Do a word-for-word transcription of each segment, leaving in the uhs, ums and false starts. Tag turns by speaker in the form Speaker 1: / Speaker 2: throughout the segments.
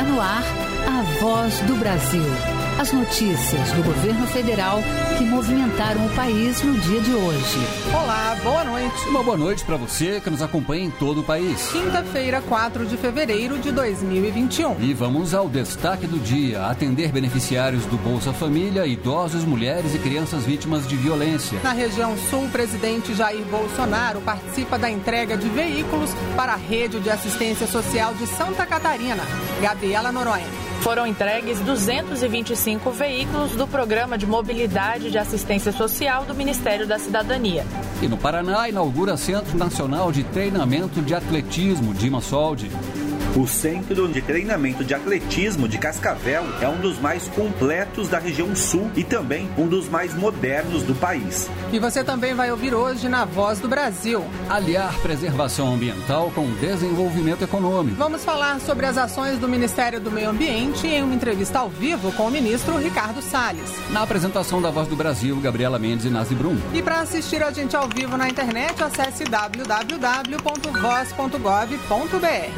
Speaker 1: Está no ar a Voz do Brasil. As notícias do governo federal que movimentaram o país no dia de hoje.
Speaker 2: Olá, boa noite.
Speaker 3: Uma boa noite para você que nos acompanha em todo o país.
Speaker 2: Quinta-feira, quatro de fevereiro de dois mil e vinte e um.
Speaker 3: E vamos ao destaque do dia. Atender beneficiários do Bolsa Família, idosos, mulheres e crianças vítimas de violência.
Speaker 2: Na região sul, o presidente Jair Bolsonaro participa da entrega de veículos para a rede de assistência social de Santa Catarina. Gabriela Noronha.
Speaker 4: Foram entregues duzentos e vinte e cinco veículos do Programa de Mobilidade de Assistência Social do Ministério da Cidadania.
Speaker 3: E no Paraná, inaugura Centro Nacional de Treinamento de Atletismo, Dima Soldi.
Speaker 5: O Centro de Treinamento de Atletismo de Cascavel é um dos mais completos da região sul e também um dos mais modernos do país.
Speaker 2: E você também vai ouvir hoje na Voz do Brasil.
Speaker 3: Aliar preservação ambiental com desenvolvimento econômico.
Speaker 2: Vamos falar sobre as ações do Ministério do Meio Ambiente em uma entrevista ao vivo com o ministro Ricardo Salles.
Speaker 3: Na apresentação da Voz do Brasil, Gabriela Mendes e Nazi Brum.
Speaker 2: E para assistir a gente ao vivo na internet, acesse w w w ponto voz ponto gov ponto b r.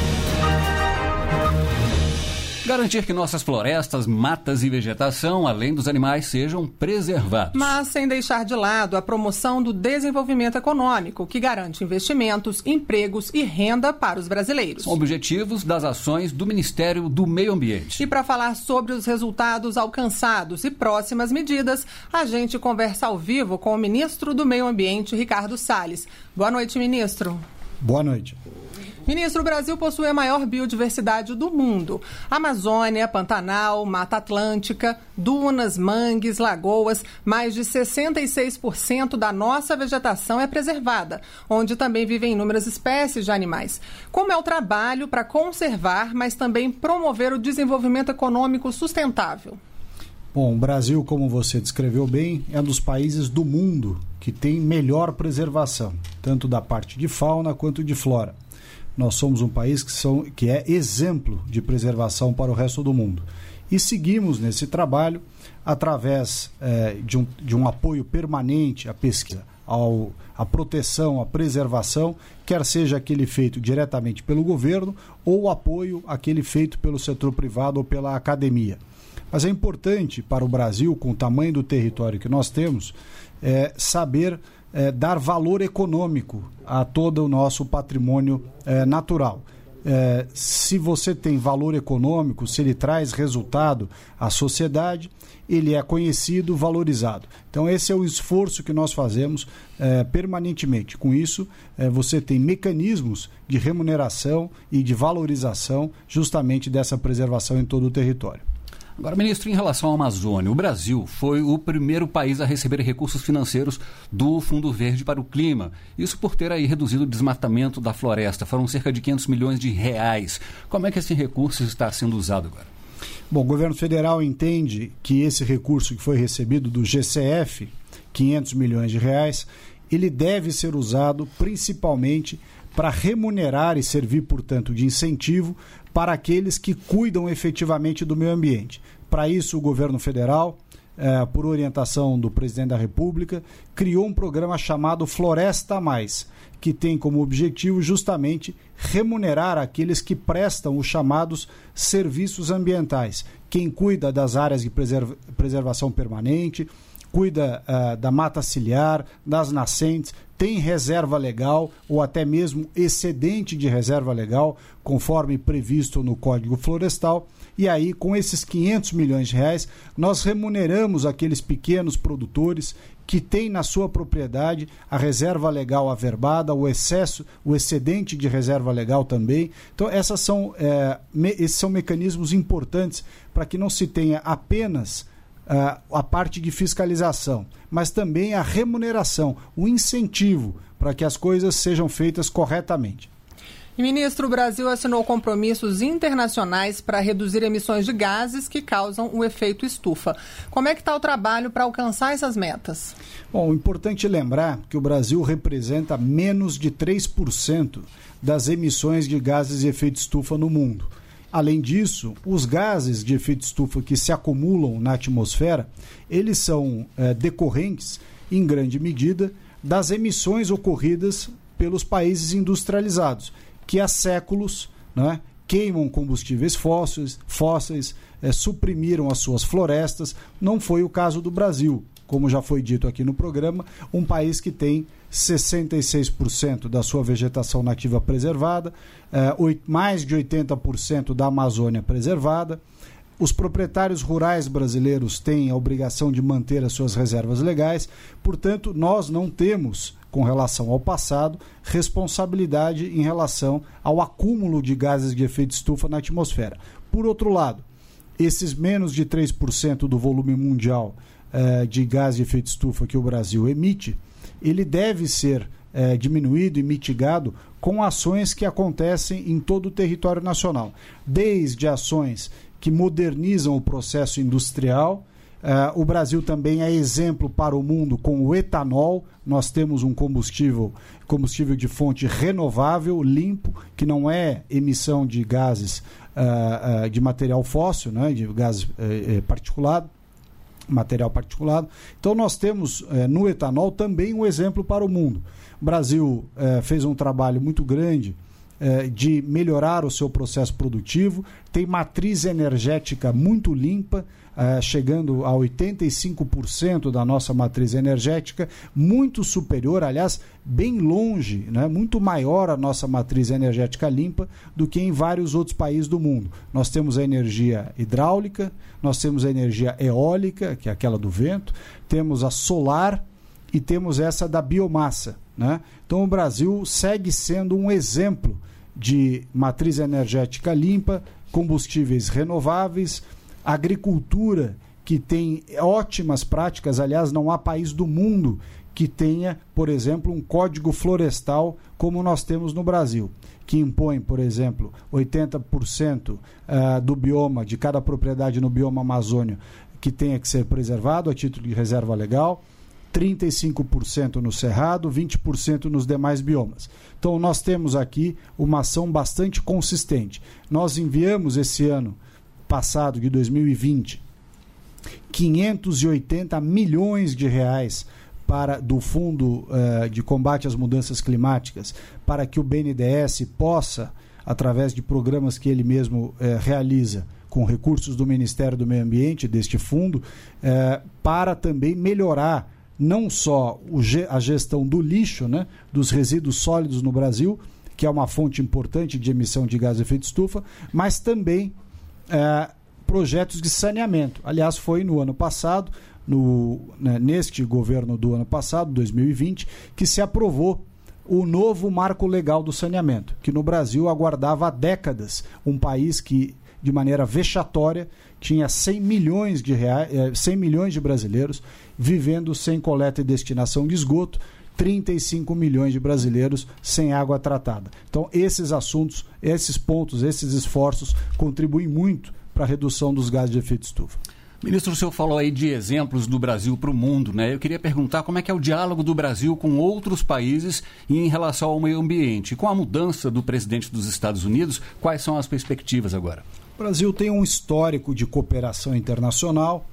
Speaker 3: Garantir que nossas florestas, matas e vegetação, além dos animais, sejam preservados.
Speaker 2: Mas sem deixar de lado a promoção do desenvolvimento econômico, que garante investimentos, empregos e renda para os brasileiros.
Speaker 3: São objetivos das ações do Ministério do Meio Ambiente.
Speaker 2: E para falar sobre os resultados alcançados e próximas medidas, a gente conversa ao vivo com o ministro do Meio Ambiente, Ricardo Salles. Boa noite, ministro.
Speaker 6: Boa noite.
Speaker 2: Ministro, o Brasil possui a maior biodiversidade do mundo. Amazônia, Pantanal, Mata Atlântica, dunas, mangues, lagoas, mais de sessenta e seis por cento da nossa vegetação é preservada, onde também vivem inúmeras espécies de animais. Como é o trabalho para conservar, mas também promover o desenvolvimento econômico sustentável?
Speaker 6: Bom, o Brasil, como você descreveu bem, é um dos países do mundo que tem melhor preservação, tanto da parte de fauna quanto de flora. Nós somos um país que, são, que é exemplo de preservação para o resto do mundo. E seguimos nesse trabalho através eh, de, um, de um apoio permanente à pesquisa, ao, à proteção, à preservação, quer seja aquele feito diretamente pelo governo ou o apoio aquele feito pelo setor privado ou pela academia. Mas é importante para o Brasil, com o tamanho do território que nós temos, eh, saber É, dar valor econômico a todo o nosso patrimônio é, natural. É, se você tem valor econômico, se ele traz resultado à sociedade, ele é conhecido, valorizado. Então esse é o esforço que nós fazemos é, permanentemente. Com isso, é, você tem mecanismos de remuneração e de valorização justamente dessa preservação em todo o território.
Speaker 3: Agora, ministro, em relação à Amazônia, o Brasil foi o primeiro país a receber recursos financeiros do Fundo Verde para o Clima. Isso por ter aí reduzido o desmatamento da floresta. Foram cerca de quinhentos milhões de reais. Como é que esse recurso está sendo usado agora?
Speaker 6: Bom, o governo federal entende que esse recurso que foi recebido do G C F, quinhentos milhões de reais, ele deve ser usado principalmente para remunerar e servir, portanto, de incentivo para aqueles que cuidam efetivamente do meio ambiente. Para isso, o governo federal, eh, por orientação do presidente da República, criou um programa chamado Floresta a Mais, que tem como objetivo justamente remunerar aqueles que prestam os chamados serviços ambientais. Quem cuida das áreas de preserva- preservação permanente, cuida uh, da mata ciliar, das nascentes, tem reserva legal ou até mesmo excedente de reserva legal, conforme previsto no Código Florestal. E aí, com esses quinhentos milhões de reais, nós remuneramos aqueles pequenos produtores que têm na sua propriedade a reserva legal averbada, o excesso, o excedente de reserva legal também. Então, essas são, é, me, esses são mecanismos importantes para que não se tenha apenas Uh, a parte de fiscalização, mas também a remuneração, o incentivo para que as coisas sejam feitas corretamente.
Speaker 2: E, ministro, o Brasil assinou compromissos internacionais para reduzir emissões de gases que causam o efeito estufa. Como é que está o trabalho para alcançar essas metas?
Speaker 6: Bom, importante lembrar que o Brasil representa menos de três por cento das emissões de gases de efeito estufa no mundo. Além disso, os gases de efeito estufa que se acumulam na atmosfera, eles são é, decorrentes, em grande medida, das emissões ocorridas pelos países industrializados, que há séculos, né, queimam combustíveis fósseis, fósseis é, suprimiram as suas florestas. Não foi o caso do Brasil, como já foi dito aqui no programa, um país que tem sessenta e seis por cento da sua vegetação nativa preservada, é, mais de oitenta por cento da Amazônia preservada. Os proprietários rurais brasileiros têm a obrigação de manter as suas reservas legais, portanto, nós não temos, com relação ao passado, responsabilidade em relação ao acúmulo de gases de efeito estufa na atmosfera. Por outro lado, esses menos de três por cento do volume mundial eh, de gás de efeito estufa que o Brasil emite, ele deve ser eh, diminuído e mitigado com ações que acontecem em todo o território nacional, desde ações que modernizam o processo industrial. Uh, o Brasil também é exemplo para o mundo com o etanol. Nós temos um combustível, combustível de fonte renovável, limpo, que não é emissão de gases uh, uh, de material fóssil, né, de gás uh, uh, particulado, material particulado. Então nós temos uh, no etanol também um exemplo para o mundo. O Brasil uh, fez um trabalho muito grande de melhorar o seu processo produtivo, tem matriz energética muito limpa, chegando a oitenta e cinco por cento da nossa matriz energética, muito superior, aliás, bem longe, né, muito maior a nossa matriz energética limpa do que em vários outros países do mundo. Nós temos a energia hidráulica, nós temos a energia eólica, que é aquela do vento, temos a solar e temos essa da biomassa, né? Então o Brasil segue sendo um exemplo de matriz energética limpa, combustíveis renováveis, agricultura que tem ótimas práticas. Aliás, não há país do mundo que tenha, por exemplo, um código florestal como nós temos no Brasil, que impõe, por exemplo, oitenta por cento do bioma, de cada propriedade no bioma Amazônia, que tenha que ser preservado a título de reserva legal, trinta e cinco por cento no Cerrado, vinte por cento nos demais biomas. Então nós temos aqui uma ação bastante consistente. Nós enviamos esse ano passado, de dois mil e vinte, quinhentos e oitenta milhões de reais para, do Fundo uh, de Combate às Mudanças Climáticas, para que o B N D E S possa, através de programas que ele mesmo uh, realiza, com recursos do Ministério do Meio Ambiente, deste fundo, uh, para também melhorar não só a gestão do lixo, né, dos resíduos sólidos no Brasil, que é uma fonte importante de emissão de gás de efeito estufa, mas também é, projetos de saneamento. Aliás, foi no ano passado, no, né, neste governo do ano passado, dois mil e vinte, que se aprovou o novo marco legal do saneamento, que no Brasil aguardava há décadas, um país que, de maneira vexatória, tinha cem milhões de reais, cem milhões de brasileiros vivendo sem coleta e destinação de esgoto, trinta e cinco milhões de brasileiros sem água tratada. Então, esses assuntos, esses pontos, esses esforços contribuem muito para a redução dos gases de efeito estufa.
Speaker 3: Ministro, o senhor falou aí de exemplos do Brasil para o mundo, né? Eu queria perguntar como é que é o diálogo do Brasil com outros países em relação ao meio ambiente. Com a mudança do presidente dos Estados Unidos, quais são as perspectivas agora?
Speaker 6: O Brasil tem um histórico de cooperação internacional.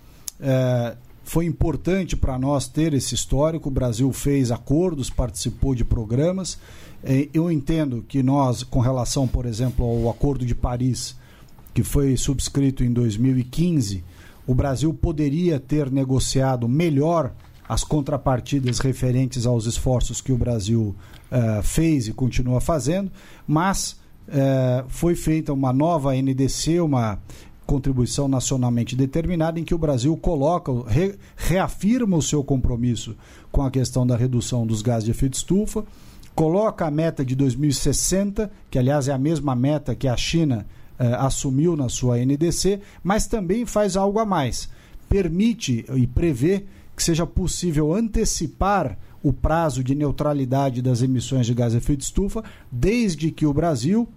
Speaker 6: É, foi importante para nós ter esse histórico. O Brasil fez acordos, participou de programas. É, eu entendo que nós, com relação, por exemplo, ao Acordo de Paris, que foi subscrito em dois mil e quinze, o Brasil poderia ter negociado melhor as contrapartidas referentes aos esforços que o Brasil uh, fez e continua fazendo, mas uh, foi feita uma nova N D C, uma contribuição nacionalmente determinada, em que o Brasil coloca, re, reafirma o seu compromisso com a questão da redução dos gases de efeito estufa, coloca a meta de dois mil e sessenta, que aliás é a mesma meta que a China Uh, assumiu na sua N D C, mas também faz algo a mais. Permite e prevê que seja possível antecipar o prazo de neutralidade das emissões de gás de efeito estufa, desde que o Brasil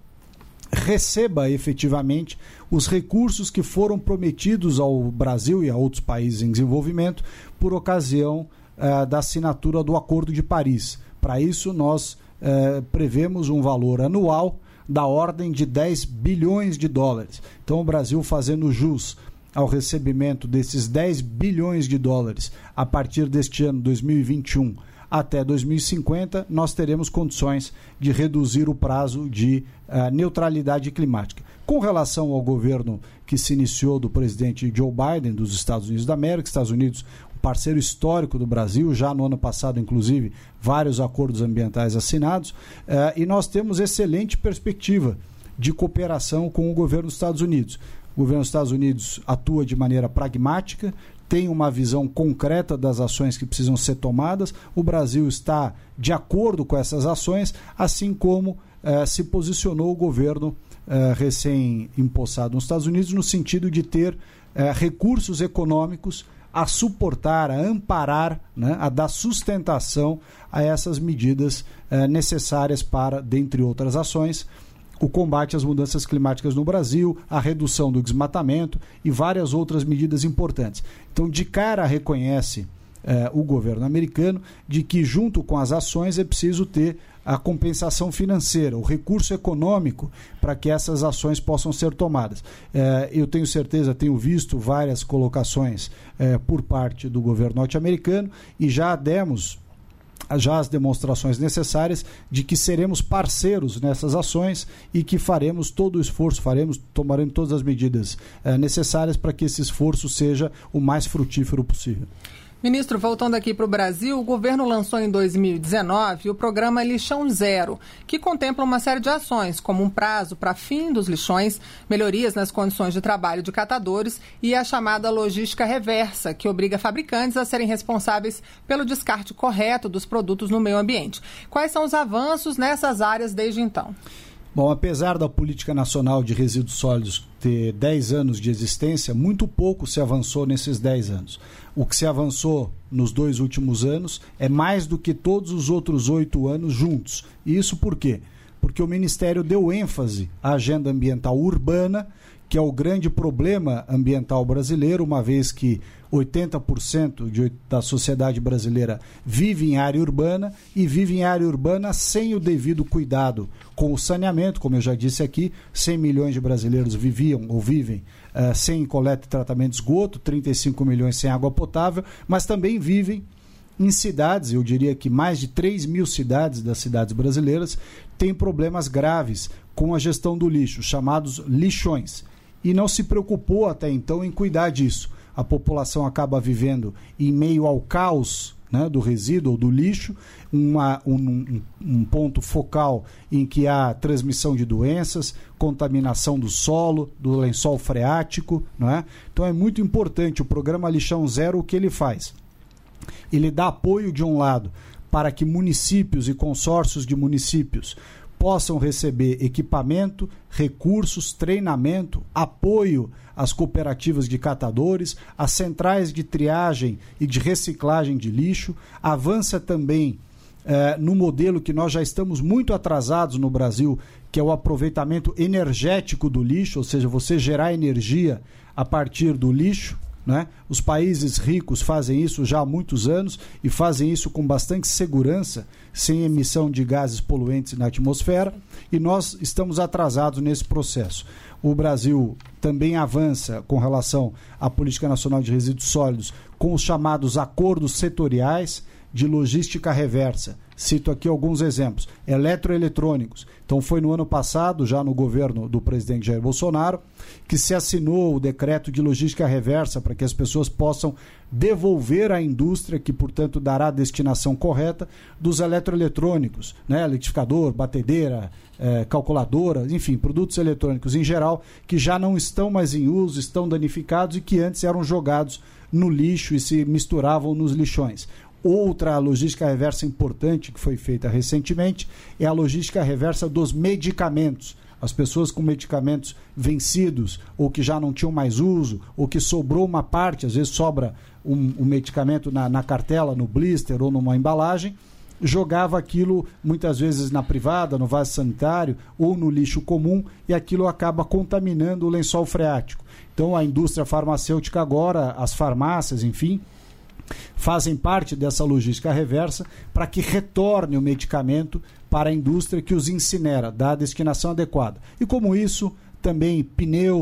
Speaker 6: receba efetivamente os recursos que foram prometidos ao Brasil e a outros países em desenvolvimento por ocasião uh, da assinatura do Acordo de Paris. Para isso, nós uh, prevemos um valor anual da ordem de dez bilhões de dólares. Então o Brasil, fazendo jus ao recebimento desses dez bilhões de dólares a partir deste ano dois mil e vinte e um, até dois mil e cinquenta, nós teremos condições de reduzir o prazo de uh, neutralidade climática. Com relação ao governo que se iniciou do presidente Joe Biden, dos Estados Unidos da América, Estados Unidos, um parceiro histórico do Brasil, já no ano passado, inclusive, vários acordos ambientais assinados, uh, e nós temos excelente perspectiva de cooperação com o governo dos Estados Unidos. O governo dos Estados Unidos atua de maneira pragmática, tem uma visão concreta das ações que precisam ser tomadas. O Brasil está de acordo com essas ações, assim como eh, se posicionou o governo eh, recém-impossado nos Estados Unidos, no sentido de ter eh, recursos econômicos a suportar, a amparar, né, a dar sustentação a essas medidas eh, necessárias para, dentre outras ações, o combate às mudanças climáticas no Brasil, a redução do desmatamento e várias outras medidas importantes. Então, de cara, reconhece eh, o governo americano de que, junto com as ações, é preciso ter a compensação financeira, o recurso econômico para que essas ações possam ser tomadas. Eh, eu tenho certeza, tenho visto várias colocações eh, por parte do governo norte-americano e já demos já as demonstrações necessárias de que seremos parceiros nessas ações e que faremos todo o esforço, faremos, tomaremos todas as medidas eh, necessárias para que esse esforço seja o mais frutífero possível.
Speaker 2: Ministro, voltando aqui para o Brasil, o governo lançou em dois mil e dezenove o programa Lixão Zero, que contempla uma série de ações, como um prazo para fim dos lixões, melhorias nas condições de trabalho de catadores e a chamada logística reversa, que obriga fabricantes a serem responsáveis pelo descarte correto dos produtos no meio ambiente. Quais são os avanços nessas áreas desde então?
Speaker 6: Bom, apesar da Política Nacional de Resíduos Sólidos ter dez anos de existência, muito pouco se avançou nesses dez anos. O que se avançou nos dois últimos anos é mais do que todos os outros oito anos juntos. E isso por quê? Porque o Ministério deu ênfase à agenda ambiental urbana, que é o grande problema ambiental brasileiro, uma vez que oitenta por cento de, da sociedade brasileira vive em área urbana e vive em área urbana sem o devido cuidado com o saneamento. Como eu já disse aqui, cem milhões de brasileiros viviam ou vivem uh, sem coleta e tratamento de esgoto, trinta e cinco milhões sem água potável, mas também vivem em cidades, eu diria que mais de três mil cidades das cidades brasileiras têm problemas graves com a gestão do lixo, chamados lixões. E não se preocupou até então em cuidar disso. A população acaba vivendo em meio ao caos, né, do resíduo ou do lixo, uma, um, um ponto focal em que há transmissão de doenças, contaminação do solo, do lençol freático. Né? Então é muito importante o programa Lixão Zero, o que ele faz? Ele dá apoio, de um lado, para que municípios e consórcios de municípios possam receber equipamento, recursos, treinamento, apoio às cooperativas de catadores, às centrais de triagem e de reciclagem de lixo. Avança também eh, no modelo que nós já estamos muito atrasados no Brasil, que é o aproveitamento energético do lixo, ou seja, você gerar energia a partir do lixo. Né? Os países ricos fazem isso já há muitos anos e fazem isso com bastante segurança, sem emissão de gases poluentes na atmosfera, e nós estamos atrasados nesse processo. O Brasil também avança com relação à Política Nacional de Resíduos Sólidos com os chamados acordos setoriais de logística reversa. Cito aqui alguns exemplos. Eletroeletrônicos. Então foi no ano passado, já no governo do presidente Jair Bolsonaro, que se assinou o decreto de logística reversa para que as pessoas possam devolver à indústria, que portanto dará a destinação correta dos eletroeletrônicos, né? Liquidificador, batedeira, eh, calculadora, enfim, produtos eletrônicos em geral, que já não estão mais em uso, estão danificados e que antes eram jogados no lixo e se misturavam nos lixões. Outra logística reversa importante que foi feita recentemente é a logística reversa dos medicamentos. As pessoas com medicamentos vencidos ou que já não tinham mais uso ou que sobrou uma parte, às vezes sobra um, um medicamento na, na cartela, no blister ou numa embalagem, jogava aquilo muitas vezes na privada, no vaso sanitário ou no lixo comum e aquilo acaba contaminando o lençol freático. Então a indústria farmacêutica agora, as farmácias, enfim, fazem parte dessa logística reversa para que retorne o medicamento para a indústria que os incinera, dá a destinação adequada. E como isso, também pneus,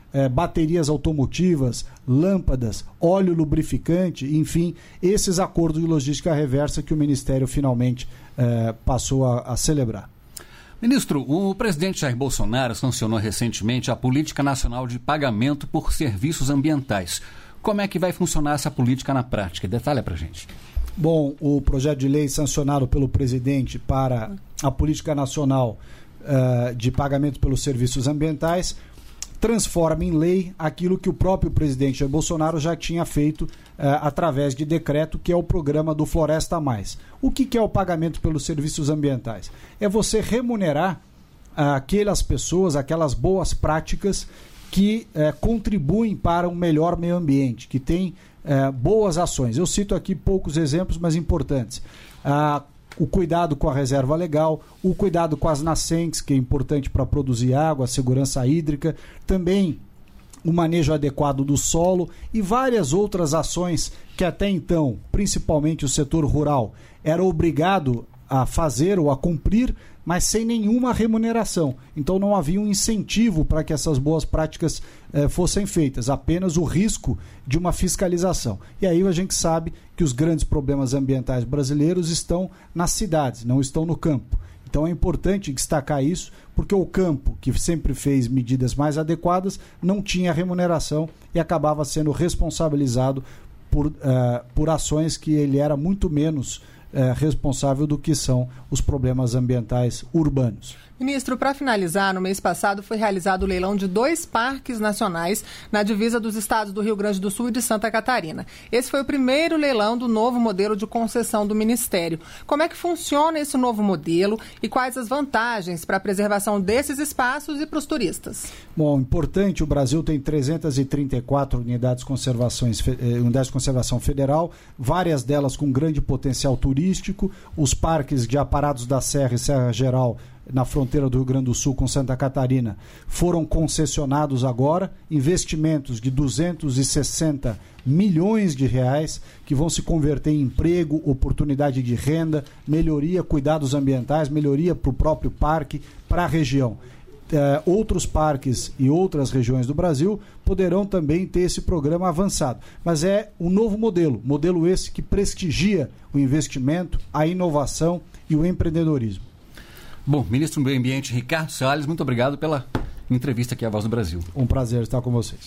Speaker 6: eh, baterias automotivas, lâmpadas, óleo lubrificante, enfim, esses acordos de logística reversa que o Ministério finalmente eh, passou a, a celebrar.
Speaker 3: Ministro, o presidente Jair Bolsonaro sancionou recentemente a Política Nacional de Pagamento por Serviços Ambientais. Como é que vai funcionar essa política na prática? Detalha pra gente.
Speaker 6: Bom, o projeto de lei sancionado pelo presidente para a Política Nacional uh, de Pagamento pelos Serviços Ambientais transforma em lei aquilo que o próprio presidente Jair Bolsonaro já tinha feito uh, através de decreto, que é o programa do Floresta Mais. O que, que é o pagamento pelos serviços ambientais? É você remunerar uh, aquelas pessoas, aquelas boas práticas que uh, contribuem para um melhor meio ambiente, que têm uh, boas ações. Eu cito aqui poucos exemplos, mas importantes. Uh, o cuidado com a reserva legal, o cuidado com as nascentes, que é importante para produzir água, a segurança hídrica, também o manejo adequado do solo e várias outras ações que até então, principalmente o setor rural, era obrigado a fazer ou a cumprir, mas sem nenhuma remuneração. Então não havia um incentivo para que essas boas práticas eh, fossem feitas, apenas o risco de uma fiscalização. E aí a gente sabe que os grandes problemas ambientais brasileiros estão nas cidades, não estão no campo. Então é importante destacar isso, porque o campo, que sempre fez medidas mais adequadas, não tinha remuneração e acabava sendo responsabilizado por, uh, por ações que ele era muito menos É, responsável do que são os problemas ambientais urbanos.
Speaker 2: Ministro, para finalizar, no mês passado foi realizado o leilão de dois parques nacionais na divisa dos estados do Rio Grande do Sul e de Santa Catarina. Esse foi o primeiro leilão do novo modelo de concessão do Ministério. Como é que funciona esse novo modelo e quais as vantagens para a preservação desses espaços e para os turistas?
Speaker 6: Bom, importante, o Brasil tem trezentas e trinta e quatro unidades de conservação, unidades de conservação federal, várias delas com grande potencial turístico, os parques de Aparados da Serra e Serra Geral na fronteira do Rio Grande do Sul com Santa Catarina foram concessionados agora, investimentos de duzentos e sessenta milhões de reais que vão se converter em emprego, oportunidade de renda, melhoria, cuidados ambientais, melhoria para o próprio parque, para a região. Uh, outros parques e outras regiões do Brasil poderão também ter esse programa avançado. Mas é um novo modelo, modelo esse que prestigia o investimento, a inovação e o empreendedorismo.
Speaker 3: Bom, ministro do Meio Ambiente, Ricardo Salles, muito obrigado pela entrevista aqui à Voz do Brasil.
Speaker 6: Um prazer estar com vocês.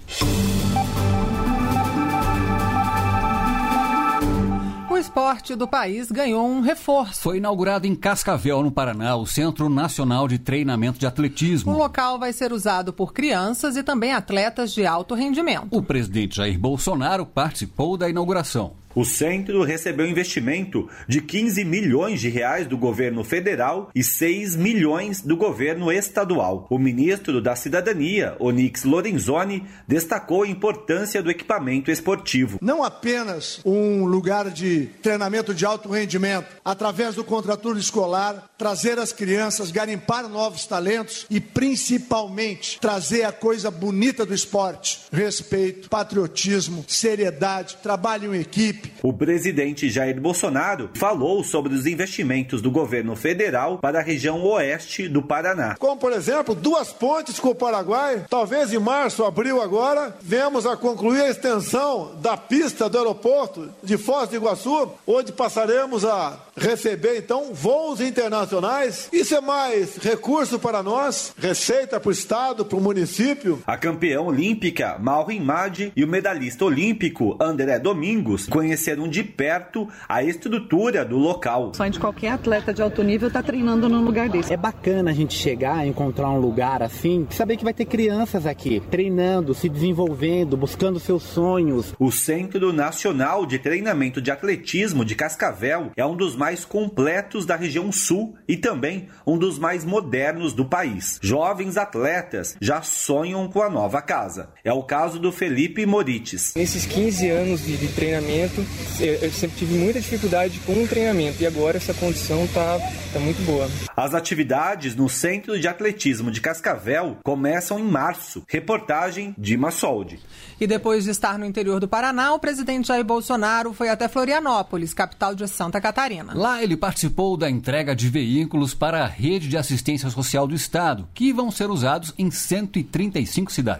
Speaker 2: O esporte do país ganhou um reforço.
Speaker 3: Foi inaugurado em Cascavel, no Paraná, o Centro Nacional de Treinamento de Atletismo.
Speaker 2: O local vai ser usado por crianças e também atletas de alto rendimento.
Speaker 3: O presidente Jair Bolsonaro participou da inauguração.
Speaker 5: O centro recebeu investimento de quinze milhões de reais do governo federal e seis milhões do governo estadual. O ministro da Cidadania, Onyx Lorenzoni, destacou a importância do equipamento esportivo.
Speaker 7: Não apenas um lugar de treinamento de alto rendimento, através do contraturno escolar, trazer as crianças, garimpar novos talentos e principalmente trazer a coisa bonita do esporte: respeito, patriotismo, seriedade, trabalho em equipe.
Speaker 5: O presidente Jair Bolsonaro falou sobre os investimentos do governo federal para a região oeste do Paraná.
Speaker 7: Como, por exemplo, duas pontes com o Paraguai. Talvez em março, abril agora, venhamos a concluir a extensão da pista do aeroporto de Foz do Iguaçu, onde passaremos a receber, então, voos internacionais. Isso é mais recurso para nós, receita para o estado, para o município.
Speaker 5: A campeã olímpica Malrin Madi e o medalhista olímpico André Domingos conheceram de perto a estrutura do local.
Speaker 8: O sonho de qualquer atleta de alto nível está treinando num lugar desse.
Speaker 9: É bacana a gente chegar, encontrar um lugar assim, saber que vai ter crianças aqui, treinando, se desenvolvendo, buscando seus sonhos.
Speaker 5: O Centro Nacional de Treinamento de Atletismo de Cascavel é um dos mais completos da região sul e também um dos mais modernos do país. Jovens atletas já sonham com a nova casa. É o caso do Felipe Morites.
Speaker 10: Nesses quinze anos de, de treinamento, eu, eu sempre tive muita dificuldade com o treinamento e agora essa condição está tá muito boa.
Speaker 5: As atividades no Centro de Atletismo de Cascavel começam em março. Reportagem de Massoldi.
Speaker 2: E depois de estar no interior do Paraná, o presidente Jair Bolsonaro foi até Florianópolis, capital de Santa Catarina.
Speaker 3: Lá ele participou da entrega de veículos para a rede de assistência social do estado, que vão ser usados em cento e trinta e cinco cidades.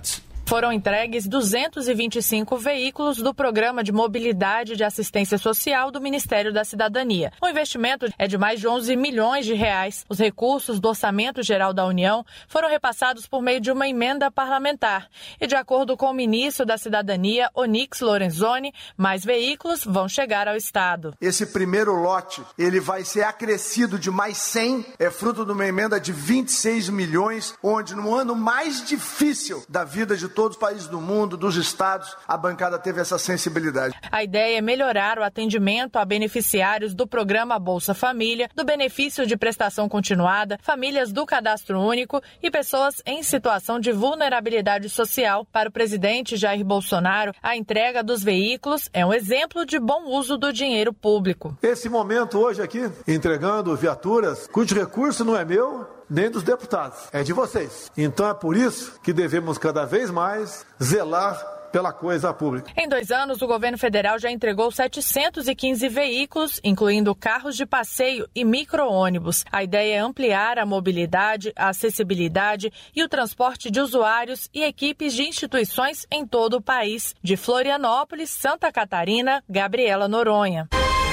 Speaker 4: Foram entregues duzentos e vinte e cinco veículos do Programa de Mobilidade de Assistência Social do Ministério da Cidadania. O investimento é de mais de onze milhões de reais. Os recursos do Orçamento Geral da União foram repassados por meio de uma emenda parlamentar. E, de acordo com o ministro da Cidadania, Onyx Lorenzoni, mais veículos vão chegar ao Estado.
Speaker 11: Esse primeiro lote, ele vai ser acrescido de mais cem, é fruto de uma emenda de vinte e seis milhões, onde no ano mais difícil da vida de todos os países do mundo, dos estados, a bancada teve essa sensibilidade.
Speaker 4: A ideia é melhorar o atendimento a beneficiários do programa Bolsa Família, do benefício de prestação continuada, famílias do Cadastro Único e pessoas em situação de vulnerabilidade social. Para o presidente Jair Bolsonaro, a entrega dos veículos é um exemplo de bom uso do dinheiro público.
Speaker 7: Esse momento hoje aqui, entregando viaturas, cujo recurso não é meu, nem dos deputados, é de vocês. Então é por isso que devemos cada vez mais zelar pela coisa pública.
Speaker 4: Em dois anos, o governo federal já entregou setecentos e quinze veículos, incluindo carros de passeio e micro-ônibus. A ideia é ampliar a mobilidade, a acessibilidade e o transporte de usuários e equipes de instituições em todo o país. De Florianópolis, Santa Catarina, Gabriela Noronha.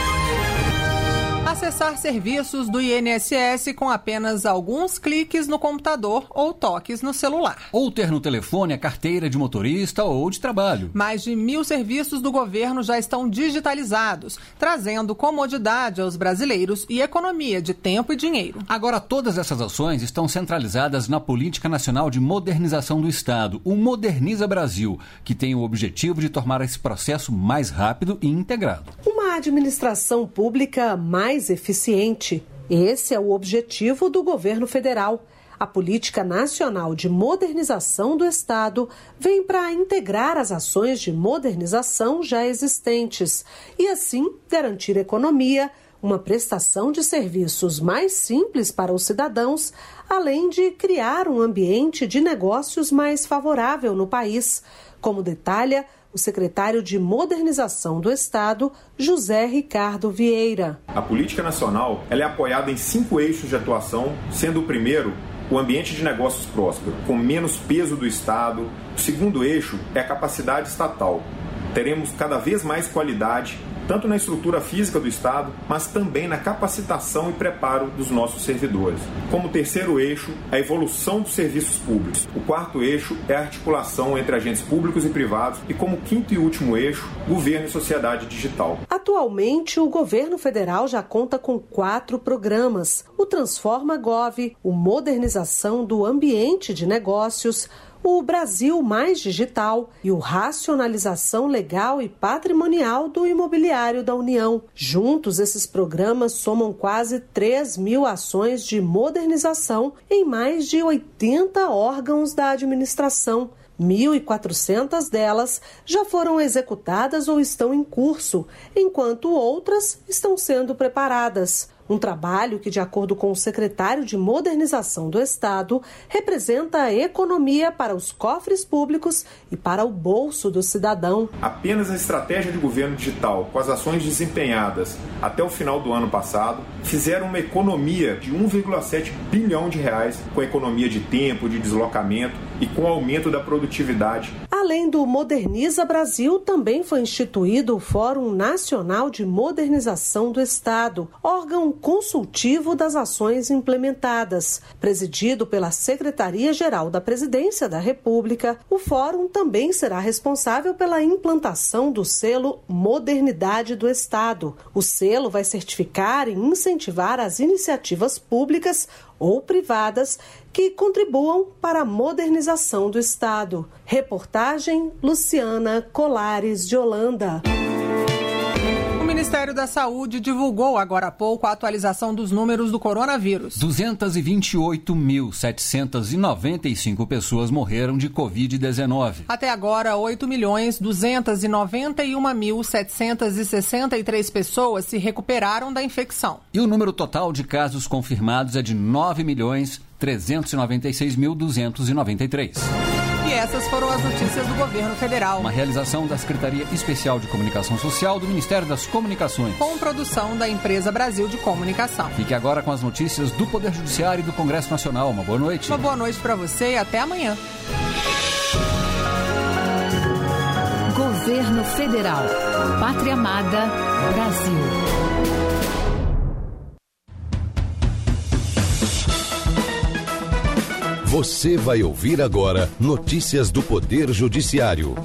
Speaker 2: Acessar serviços do I N S S com apenas alguns cliques no computador ou toques no celular.
Speaker 3: Ou ter no telefone a carteira de motorista ou de trabalho.
Speaker 2: Mais de mil serviços do governo já estão digitalizados, trazendo comodidade aos brasileiros e economia de tempo e dinheiro.
Speaker 3: Agora, todas essas ações estão centralizadas na Política Nacional de Modernização do Estado, o Moderniza Brasil, que tem o objetivo de tornar esse processo mais rápido e integrado.
Speaker 12: Uma administração pública mais eficiente. Esse é o objetivo do governo federal. A Política Nacional de Modernização do Estado vem para integrar as ações de modernização já existentes e, assim, garantir economia, uma prestação de serviços mais simples para os cidadãos, além de criar um ambiente de negócios mais favorável no país, como detalha o secretário de Modernização do Estado, José Ricardo Vieira.
Speaker 13: A política nacional ela é apoiada em cinco eixos de atuação, sendo o primeiro o ambiente de negócios próspero, com menos peso do Estado. O segundo eixo é a capacidade estatal. Teremos cada vez mais qualidade, tanto na estrutura física do Estado, mas também na capacitação e preparo dos nossos servidores. Como terceiro eixo, a evolução dos serviços públicos. O quarto eixo é a articulação entre agentes públicos e privados e, como quinto e último eixo, governo e sociedade digital.
Speaker 12: Atualmente, o governo federal já conta com quatro programas: o Transforma Gov, o Modernização do Ambiente de Negócios, o Brasil Mais Digital e o Racionalização Legal e Patrimonial do Imobiliário da União. Juntos, esses programas somam quase três mil ações de modernização em mais de oitenta órgãos da administração. mil e quatrocentas delas já foram executadas ou estão em curso, enquanto outras estão sendo preparadas. Um trabalho que, de acordo com o secretário de Modernização do Estado, representa a economia para os cofres públicos e para o bolso do cidadão.
Speaker 13: Apenas a estratégia de governo digital, com as ações desempenhadas até o final do ano passado, fizeram uma economia de um vírgula sete bilhão de reais, com economia de tempo, de deslocamento e com aumento da produtividade.
Speaker 12: Além do Moderniza Brasil, também foi instituído o Fórum Nacional de Modernização do Estado, órgão consultivo das ações implementadas. Presidido pela Secretaria-Geral da Presidência da República, o fórum também será responsável pela implantação do selo Modernidade do Estado. O selo vai certificar e incentivar as iniciativas públicas ou privadas que contribuam para a modernização do Estado. Reportagem Luciana Colares de Holanda.
Speaker 2: O Ministério da Saúde divulgou agora há pouco a atualização dos números do coronavírus.
Speaker 3: duzentas e vinte e oito mil, setecentas e noventa e cinco pessoas morreram de covid dezenove.
Speaker 2: Até agora, oito milhões, duzentas e noventa e uma mil, setecentas e sessenta e três pessoas se recuperaram da infecção.
Speaker 3: E o número total de casos confirmados é de nove milhões, trezentos e noventa e seis mil, duzentos e noventa e três.
Speaker 2: E essas foram as notícias do governo federal.
Speaker 3: Uma realização da Secretaria Especial de Comunicação Social do Ministério das Comunicações.
Speaker 2: Com produção da Empresa Brasil de Comunicação.
Speaker 3: Fique agora com as notícias do Poder Judiciário e do Congresso Nacional. Uma boa noite.
Speaker 2: Uma boa noite para você e até amanhã.
Speaker 1: Governo Federal. Pátria Amada, Brasil.
Speaker 14: Você vai ouvir agora notícias do Poder Judiciário.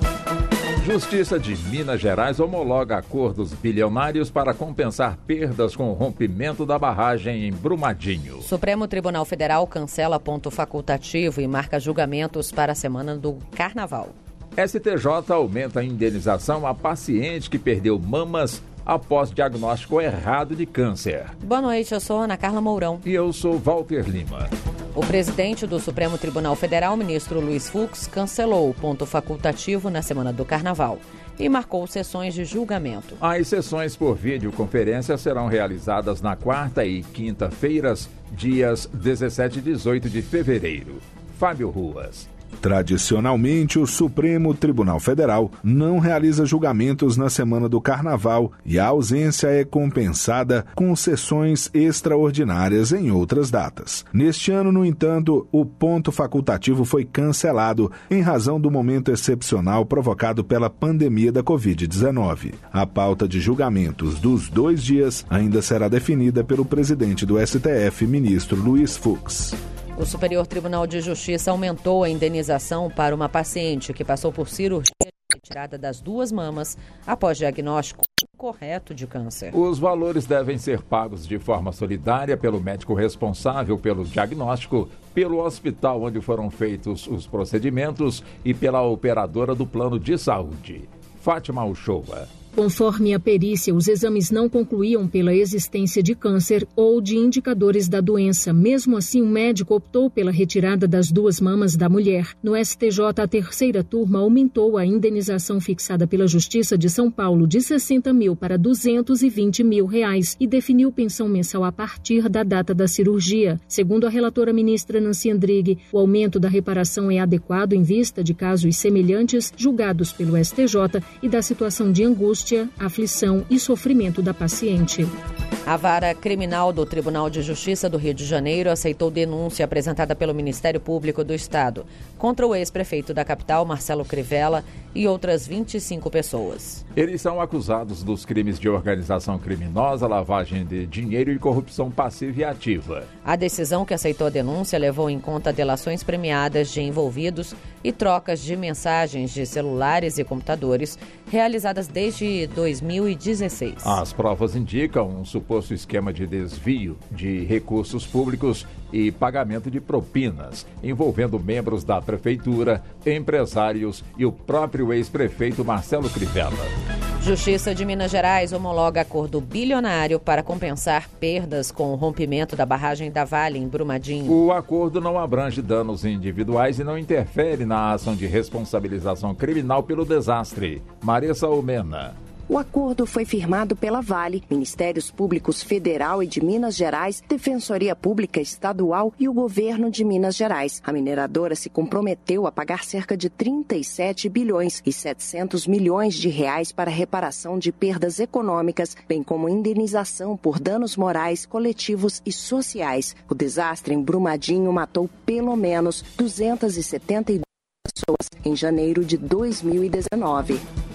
Speaker 15: Justiça de Minas Gerais homologa acordos bilionários para compensar perdas com o rompimento da barragem em Brumadinho.
Speaker 16: Supremo Tribunal Federal cancela ponto facultativo e marca julgamentos para a semana do Carnaval.
Speaker 15: S T J aumenta a indenização a paciente que perdeu mamas após diagnóstico errado de câncer.
Speaker 16: Boa noite, eu sou Ana Carla Mourão.
Speaker 15: E eu sou Walter Lima.
Speaker 16: O presidente do Supremo Tribunal Federal, ministro Luiz Fux, cancelou o ponto facultativo na semana do Carnaval e marcou sessões de julgamento.
Speaker 15: As sessões por videoconferência serão realizadas na quarta e quinta-feiras, dias dezessete e dezoito de fevereiro. Fábio Ruas.
Speaker 17: Tradicionalmente, o Supremo Tribunal Federal não realiza julgamentos na semana do Carnaval e a ausência é compensada com sessões extraordinárias em outras datas. Neste ano, no entanto, o ponto facultativo foi cancelado em razão do momento excepcional provocado pela pandemia da covid dezenove. A pauta de julgamentos dos dois dias ainda será definida pelo presidente do S T F, ministro Luiz Fux.
Speaker 16: O Superior Tribunal de Justiça aumentou a indenização para uma paciente que passou por cirurgia de retirada das duas mamas após diagnóstico incorreto de câncer.
Speaker 15: Os valores devem ser pagos de forma solidária pelo médico responsável pelo diagnóstico, pelo hospital onde foram feitos os procedimentos e pela operadora do plano de saúde. Fátima Uchoa.
Speaker 18: Conforme a perícia, os exames não concluíam pela existência de câncer ou de indicadores da doença. Mesmo assim, o médico optou pela retirada das duas mamas da mulher. No S T J, a terceira turma aumentou a indenização fixada pela Justiça de São Paulo de sessenta mil para duzentos e vinte mil reais e definiu pensão mensal a partir da data da cirurgia. Segundo a relatora ministra Nancy Andrighi, o aumento da reparação é adequado em vista de casos semelhantes julgados pelo S T J e da situação de angústia, aflição e sofrimento da paciente.
Speaker 16: A Vara Criminal do Tribunal de Justiça do Rio de Janeiro aceitou denúncia apresentada pelo Ministério Público do Estado contra o ex-prefeito da capital, Marcelo Crivella, e outras vinte e cinco pessoas.
Speaker 15: Eles são acusados dos crimes de organização criminosa, lavagem de dinheiro e corrupção passiva e ativa.
Speaker 16: A decisão que aceitou a denúncia levou em conta delações premiadas de envolvidos e trocas de mensagens de celulares e computadores realizadas desde dois mil e dezesseis.
Speaker 15: As provas indicam um suposto esquema de desvio de recursos públicos e pagamento de propinas, envolvendo membros da prefeitura, empresários e o próprio ex-prefeito Marcelo Crivella.
Speaker 16: Justiça de Minas Gerais homologa acordo bilionário para compensar perdas com o rompimento da barragem da Vale em Brumadinho.
Speaker 15: O acordo não abrange danos individuais e não interfere na ação de responsabilização criminal pelo desastre. Maressa Almena.
Speaker 19: O acordo foi firmado pela Vale, Ministérios Públicos Federal e de Minas Gerais, Defensoria Pública Estadual e o Governo de Minas Gerais. A mineradora se comprometeu a pagar cerca de trinta e sete bilhões e setecentos milhões de reais para reparação de perdas econômicas, bem como indenização por danos morais, coletivos e sociais. O desastre em Brumadinho matou pelo menos duzentas e setenta e duas pessoas em janeiro de dois mil e dezenove.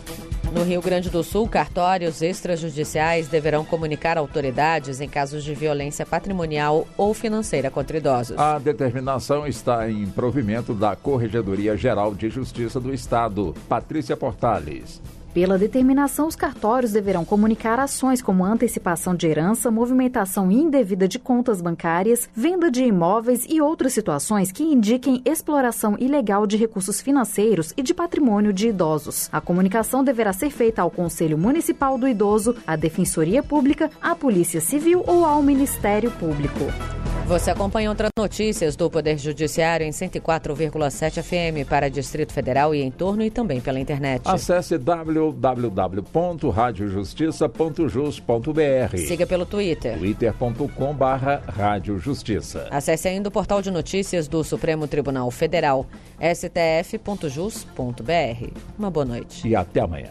Speaker 16: No Rio Grande do Sul, cartórios extrajudiciais deverão comunicar autoridades em casos de violência patrimonial ou financeira contra idosos.
Speaker 15: A determinação está em provimento da Corregedoria Geral de Justiça do Estado. Patrícia Portales.
Speaker 20: Pela determinação, os cartórios deverão comunicar ações como antecipação de herança, movimentação indevida de contas bancárias, venda de imóveis e outras situações que indiquem exploração ilegal de recursos financeiros e de patrimônio de idosos. A comunicação deverá ser feita ao Conselho Municipal do Idoso, à Defensoria Pública, à Polícia Civil ou ao Ministério Público.
Speaker 16: Você acompanha outras notícias do Poder Judiciário em cento e quatro vírgula sete F M para Distrito Federal e em torno e também pela internet.
Speaker 15: Acesse w w w ponto rádio justiça ponto jus ponto b r.
Speaker 16: Siga pelo Twitter.
Speaker 15: twitter ponto com barra rádio justiça.
Speaker 16: Acesse ainda o portal de notícias do Supremo Tribunal Federal, s t f ponto jus ponto b r. Uma boa noite.
Speaker 15: E até amanhã.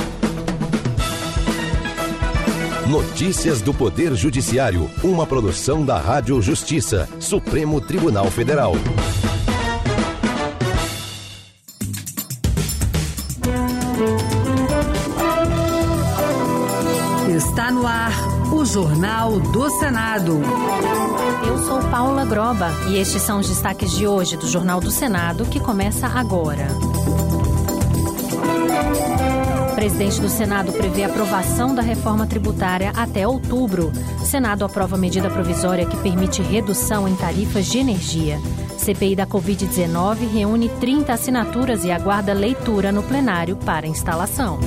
Speaker 14: Notícias do Poder Judiciário, uma produção da Rádio Justiça, Supremo Tribunal Federal.
Speaker 1: Está no ar o Jornal do Senado.
Speaker 21: Eu sou Paula Groba e estes são os destaques de hoje do Jornal do Senado, que começa agora. O presidente do Senado prevê aprovação da reforma tributária até outubro. O Senado aprova medida provisória que permite redução em tarifas de energia. C P I da covid dezenove reúne trinta assinaturas e aguarda leitura no plenário para instalação.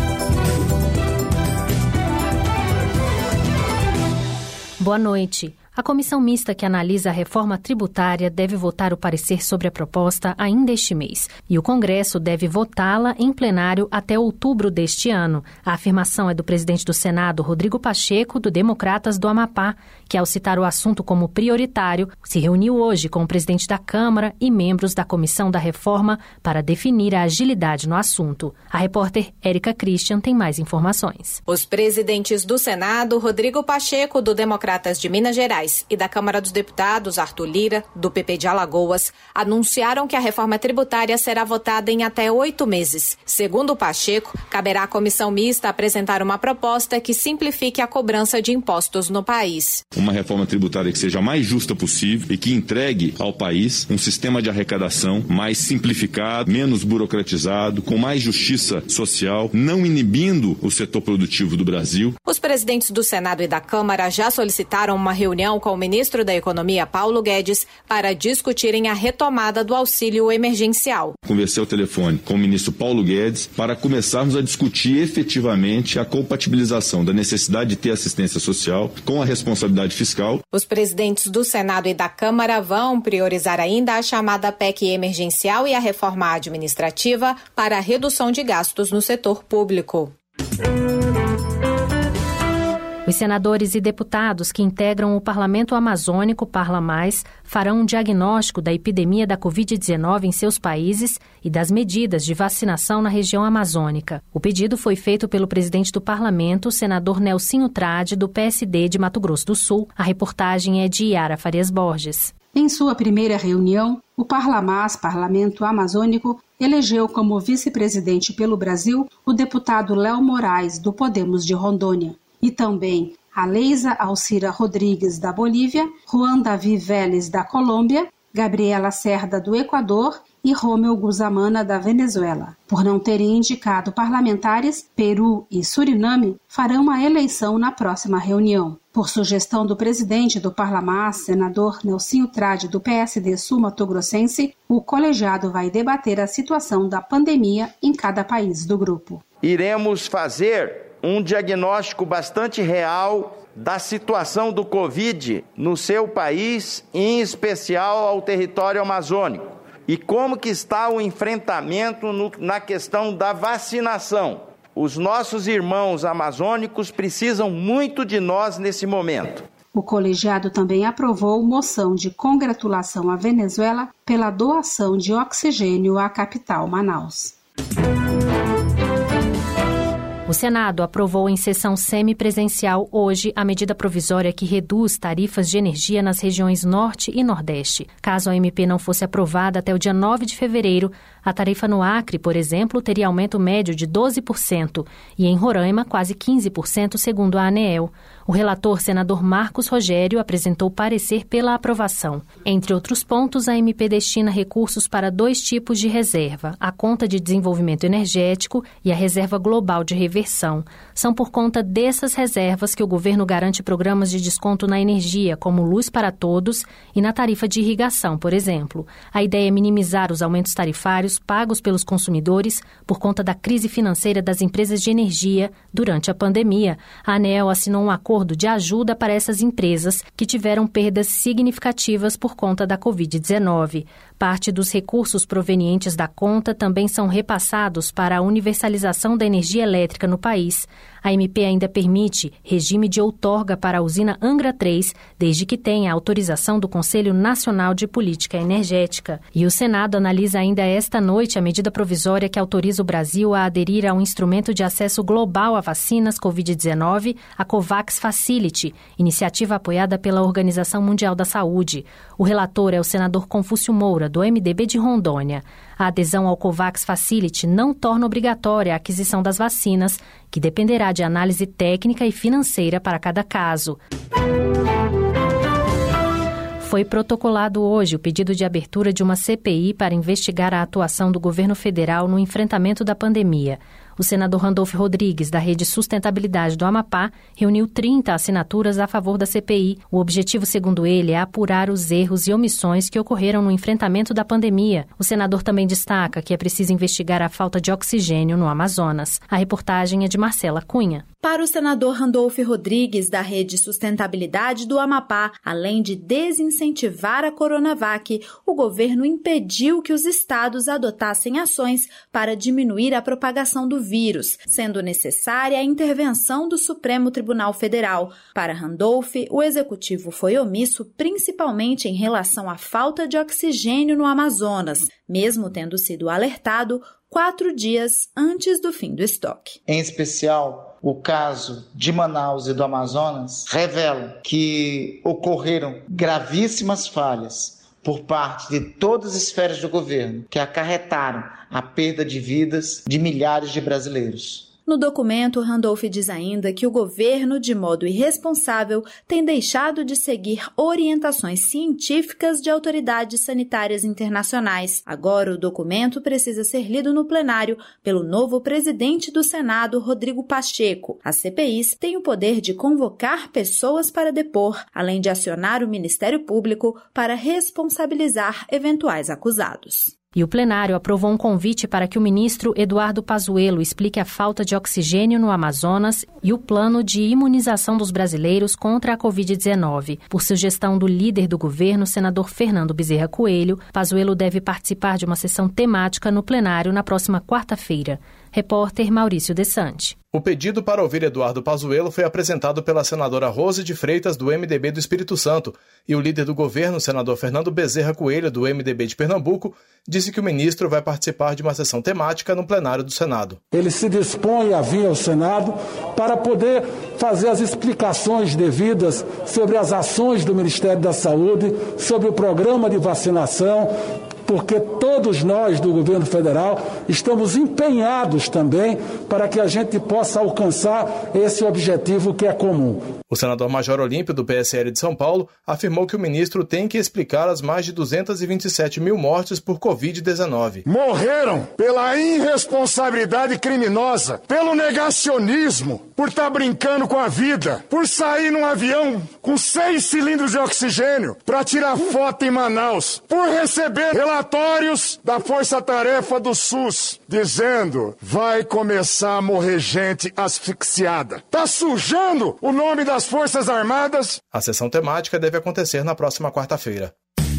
Speaker 21: Boa noite. A comissão mista que analisa a reforma tributária deve votar o parecer sobre a proposta ainda este mês. E o Congresso deve votá-la em plenário até outubro deste ano. A afirmação é do presidente do Senado, Rodrigo Pacheco, do Democratas do Amapá, que, ao citar o assunto como prioritário, se reuniu hoje com o presidente da Câmara e membros da Comissão da Reforma para definir a agilidade no assunto. A repórter Érica Christian tem mais informações.
Speaker 22: Os presidentes do Senado, Rodrigo Pacheco, do Democratas de Minas Gerais, e da Câmara dos Deputados, Arthur Lira, do P P de Alagoas, anunciaram que a reforma tributária será votada em até oito meses. Segundo o Pacheco, caberá à comissão mista apresentar uma proposta que simplifique a cobrança de impostos no país.
Speaker 23: Uma reforma tributária que seja a mais justa possível e que entregue ao país um sistema de arrecadação mais simplificado, menos burocratizado, com mais justiça social, não inibindo o setor produtivo do Brasil.
Speaker 22: Os presidentes do Senado e da Câmara já solicitaram uma reunião com o ministro da Economia, Paulo Guedes, para discutirem a retomada do auxílio emergencial.
Speaker 23: Conversei ao telefone com o ministro Paulo Guedes para começarmos a discutir efetivamente a compatibilização da necessidade de ter assistência social com a responsabilidade fiscal.
Speaker 22: Os presidentes do Senado e da Câmara vão priorizar ainda a chamada P E C emergencial e a reforma administrativa para a redução de gastos no setor público.
Speaker 21: Os senadores e deputados que integram o Parlamento Amazônico Parla Mais farão um diagnóstico da epidemia da covid dezenove em seus países e das medidas de vacinação na região amazônica. O pedido foi feito pelo presidente do Parlamento, senador Nelsinho Trade, do P S D de Mato Grosso do Sul. A reportagem é de Yara Farias Borges.
Speaker 24: Em sua primeira reunião, o Parlamás, Parlamento Amazônico, elegeu como vice-presidente pelo Brasil o deputado Léo Moraes, do Podemos de Rondônia. E também a Leisa Alcira Rodrigues, da Bolívia, Juan Davi Vélez, da Colômbia, Gabriela Cerda, do Equador e Romeu Guzamana, da Venezuela. Por não terem indicado parlamentares, Peru e Suriname farão a eleição na próxima reunião. Por sugestão do presidente do Parlamás, senador Nelsinho Trade, do P S D sul-mato-grossense, o colegiado vai debater a situação da pandemia em cada país do grupo.
Speaker 25: Iremos fazer um diagnóstico bastante real da situação do Covid no seu país, em especial ao território amazônico, e como que está o enfrentamento no, na questão da vacinação. Os nossos irmãos amazônicos precisam muito de nós nesse momento.
Speaker 24: O colegiado também aprovou moção de congratulação à Venezuela pela doação de oxigênio à capital, Manaus.
Speaker 21: O Senado aprovou em sessão semipresencial hoje a medida provisória que reduz tarifas de energia nas regiões Norte e Nordeste. Caso a M P não fosse aprovada até o dia nove de fevereiro, a tarifa no Acre, por exemplo, teria aumento médio de doze por cento e em Roraima quase quinze por cento, segundo a ANEEL. O relator, senador Marcos Rogério, apresentou parecer pela aprovação. Entre outros pontos, a M P destina recursos para dois tipos de reserva, a conta de desenvolvimento energético e a reserva global de reversão. São por conta dessas reservas que o governo garante programas de desconto na energia, como Luz para Todos, e na tarifa de irrigação, por exemplo. A ideia é minimizar os aumentos tarifários pagos pelos consumidores por conta da crise financeira das empresas de energia durante a pandemia. A ANEEL assinou um acordo de ajuda para essas empresas que tiveram perdas significativas por conta da covid dezenove. Parte dos recursos provenientes da conta também são repassados para a universalização da energia elétrica no país. A M P ainda permite regime de outorga para a usina Angra três, desde que tenha autorização do Conselho Nacional de Política Energética. E o Senado analisa ainda esta noite a medida provisória que autoriza o Brasil a aderir ao instrumento de acesso global a vacinas covid dezenove, a COVAX Facility, iniciativa apoiada pela Organização Mundial da Saúde. O relator é o senador Confúcio Moura, do M D B de Rondônia. A adesão ao COVAX Facility não torna obrigatória a aquisição das vacinas, que dependerá de análise técnica e financeira para cada caso. Foi protocolado hoje o pedido de abertura de uma C P I para investigar a atuação do governo federal no enfrentamento da pandemia. O senador Randolfo Rodrigues, da Rede Sustentabilidade do Amapá, reuniu trinta assinaturas a favor da C P I. O objetivo, segundo ele, é apurar os erros e omissões que ocorreram no enfrentamento da pandemia. O senador também destaca que é preciso investigar a falta de oxigênio no Amazonas. A reportagem é de Marcela Cunha.
Speaker 5: Para o senador Randolfo Rodrigues, da Rede Sustentabilidade do Amapá, além de desincentivar a Coronavac, o governo impediu que os estados adotassem ações para diminuir a propagação do vírus, sendo necessária a intervenção do Supremo Tribunal Federal. Para Randolph, o executivo foi omisso principalmente em relação à falta de oxigênio no Amazonas, mesmo tendo sido alertado quatro dias antes do fim do estoque.
Speaker 6: Em especial, o caso de Manaus e do Amazonas revelam que ocorreram gravíssimas falhas por parte de todas as esferas do governo que acarretaram a perda de vidas de milhares de brasileiros.
Speaker 5: No documento, Randolph diz ainda que o governo, de modo irresponsável, tem deixado de seguir orientações científicas de autoridades sanitárias internacionais. Agora, o documento precisa ser lido no plenário pelo novo presidente do Senado, Rodrigo Pacheco. As C P Is têm o poder de convocar pessoas para depor, além de acionar o Ministério Público para responsabilizar eventuais acusados.
Speaker 21: E o plenário aprovou um convite para que o ministro Eduardo Pazuello explique a falta de oxigênio no Amazonas e o plano de imunização dos brasileiros contra a covid dezenove. Por sugestão do líder do governo, senador Fernando Bezerra Coelho, Pazuello deve participar de uma sessão temática no plenário na próxima quarta-feira. Repórter Maurício Desante.
Speaker 8: O pedido para ouvir Eduardo Pazuello foi apresentado pela senadora Rose de Freitas, do M D B do Espírito Santo, e o líder do governo, senador Fernando Bezerra Coelho, do M D B de Pernambuco, disse que o ministro vai participar de uma sessão temática no plenário do Senado.
Speaker 9: Ele se dispõe a vir ao Senado para poder fazer as explicações devidas sobre as ações do Ministério da Saúde, sobre o programa de vacinação, porque todos nós do governo federal estamos empenhados também para que a gente possa alcançar esse objetivo que é comum.
Speaker 8: O senador Major Olímpio, do P S L de São Paulo, afirmou que o ministro tem que explicar as mais de duzentas e vinte e sete mil mortes por covid dezenove.
Speaker 10: Morreram pela irresponsabilidade criminosa, pelo negacionismo, por estar brincando com a vida, por sair num avião com seis cilindros de oxigênio para tirar foto em Manaus, por receber relatórios da Força Tarefa do SUS dizendo vai começar a morrer gente asfixiada. Tá sujando o nome das Forças Armadas.
Speaker 8: A sessão temática deve acontecer na próxima quarta-feira.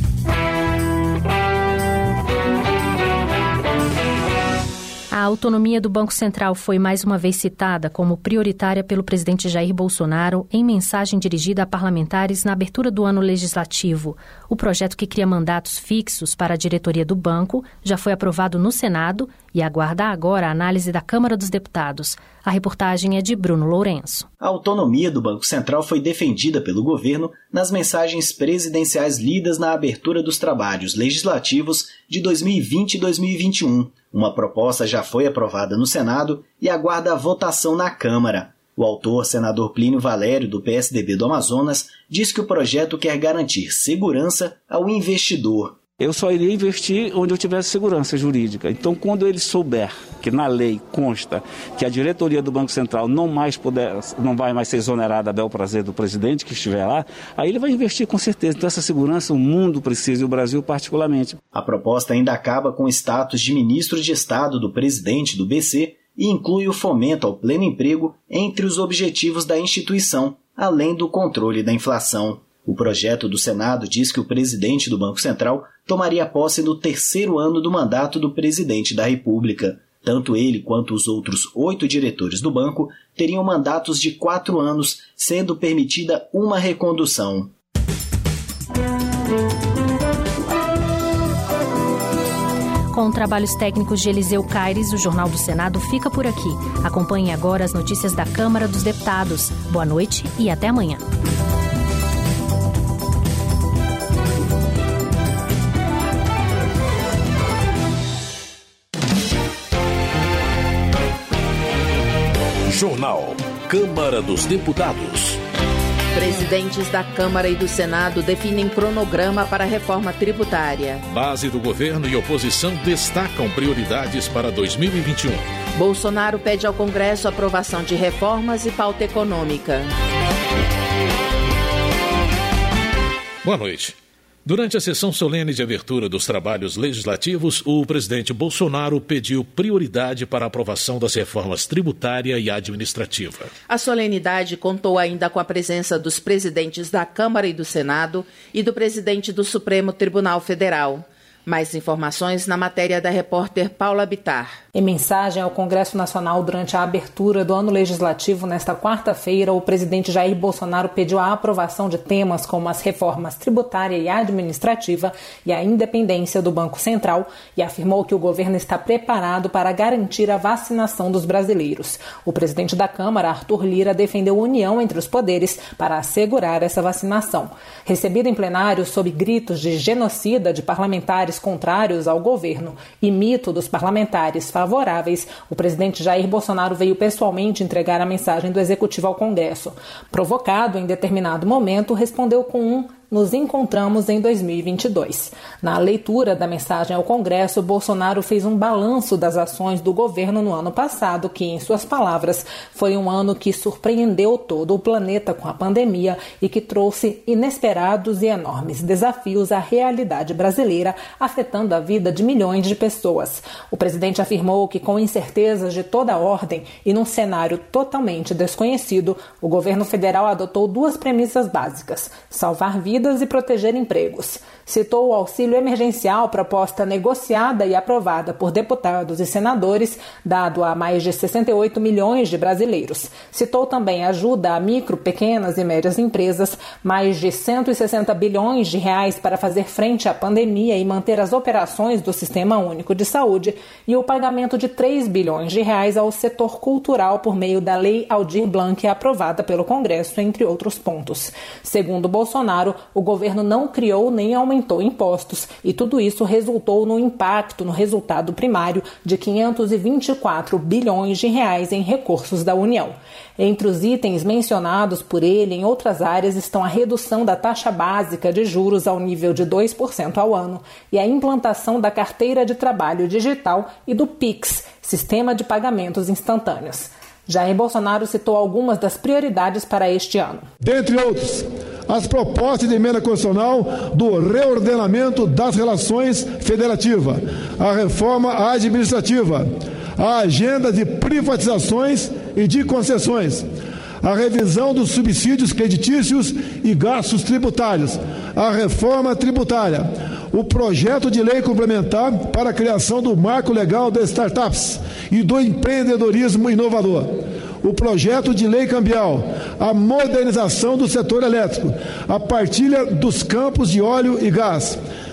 Speaker 21: A autonomia do Banco Central foi mais uma vez citada como prioritária pelo presidente Jair Bolsonaro em mensagem dirigida a parlamentares na abertura do ano legislativo. O projeto que cria mandatos fixos para a diretoria do banco já foi aprovado no Senado e aguarda agora a análise da Câmara dos Deputados. A reportagem é de Bruno Lourenço.
Speaker 26: A autonomia do Banco Central foi defendida pelo governo nas mensagens presidenciais lidas na abertura dos trabalhos legislativos de dois mil e vinte e dois mil e vinte e um. Uma proposta já foi aprovada no Senado e aguarda a votação na Câmara. O autor, senador Plínio Valério, do P S D B do Amazonas, diz que o projeto quer garantir segurança ao investidor.
Speaker 27: Eu só iria investir onde eu tivesse segurança jurídica. Então, quando ele souber que na lei consta que a diretoria do Banco Central não, mais puder, não vai mais ser exonerada a bel prazer do presidente que estiver lá, aí ele vai investir com certeza. Então, essa segurança o mundo precisa e o Brasil particularmente.
Speaker 26: A proposta ainda acaba com o status de ministro de Estado do presidente do B C e inclui o fomento ao pleno emprego entre os objetivos da instituição, além do controle da inflação. O projeto do Senado diz que o presidente do Banco Central tomaria posse no terceiro ano do mandato do presidente da República. Tanto ele quanto os outros oito diretores do banco teriam mandatos de quatro anos, sendo permitida uma recondução.
Speaker 21: Com trabalhos técnicos de Eliseu Caires, o Jornal do Senado fica por aqui. Acompanhe agora as notícias da Câmara dos Deputados. Boa noite e até amanhã.
Speaker 2: Jornal Câmara dos Deputados.
Speaker 3: Presidentes da Câmara e do Senado definem cronograma para a reforma tributária.
Speaker 2: Base do governo e oposição destacam prioridades para dois mil e vinte e um.
Speaker 3: Bolsonaro pede ao Congresso aprovação de reformas e pauta econômica.
Speaker 2: Boa noite. Durante a sessão solene de abertura dos trabalhos legislativos, o presidente Bolsonaro pediu prioridade para a aprovação das reformas tributária e administrativa.
Speaker 3: A solenidade contou ainda com a presença dos presidentes da Câmara e do Senado e do presidente do Supremo Tribunal Federal. Mais informações na matéria da repórter Paula Bittar.
Speaker 4: Em mensagem ao Congresso Nacional durante a abertura do ano legislativo nesta quarta-feira, o presidente Jair Bolsonaro pediu a aprovação de temas como as reformas tributária e administrativa e a independência do Banco Central e afirmou que o governo está preparado para garantir a vacinação dos brasileiros. O presidente da Câmara, Arthur Lira, defendeu união entre os poderes para assegurar essa vacinação. Recebido em plenário sob gritos de genocida de parlamentares contrários ao governo e mito dos parlamentares favoráveis, o presidente Jair Bolsonaro veio pessoalmente entregar a mensagem do Executivo ao Congresso. Provocado em determinado momento, respondeu com um nos encontramos em dois mil e vinte e dois. Na leitura da mensagem ao Congresso, Bolsonaro fez um balanço das ações do governo no ano passado, que, em suas palavras, foi um ano que surpreendeu todo o planeta com a pandemia e que trouxe inesperados e enormes desafios à realidade brasileira, afetando a vida de milhões de pessoas. O presidente afirmou que, com incertezas de toda ordem e num cenário totalmente desconhecido, o governo federal adotou duas premissas básicas: salvar vidas e proteger empregos. Citou o auxílio emergencial, proposta negociada e aprovada por deputados e senadores, dado a mais de sessenta e oito milhões de brasileiros. Citou também ajuda a micro, pequenas e médias empresas, mais de cento e sessenta bilhões de reais para fazer frente à pandemia e manter as operações do Sistema Único de Saúde e o pagamento de três bilhões de reais ao setor cultural por meio da Lei Aldir Blanc, aprovada pelo Congresso, entre outros pontos. Segundo Bolsonaro, o governo não criou nem aumentou impostos e tudo isso resultou no impacto no resultado primário de quinhentos e vinte e quatro bilhões de reais em recursos da União. Entre os itens mencionados por ele em outras áreas estão a redução da taxa básica de juros ao nível de dois por cento ao ano e a implantação da carteira de trabalho digital e do Pix, sistema de pagamentos instantâneos. Jair Bolsonaro citou algumas das prioridades para este ano.
Speaker 7: Dentre outros, as propostas de emenda constitucional do reordenamento das relações federativas, a reforma administrativa, a agenda de privatizações e de concessões, a revisão dos subsídios creditícios e gastos tributários, a reforma tributária, o projeto de lei complementar para a criação do marco legal das startups e do empreendedorismo inovador, o projeto de lei cambial, a modernização do setor elétrico, a partilha dos campos de óleo e gás,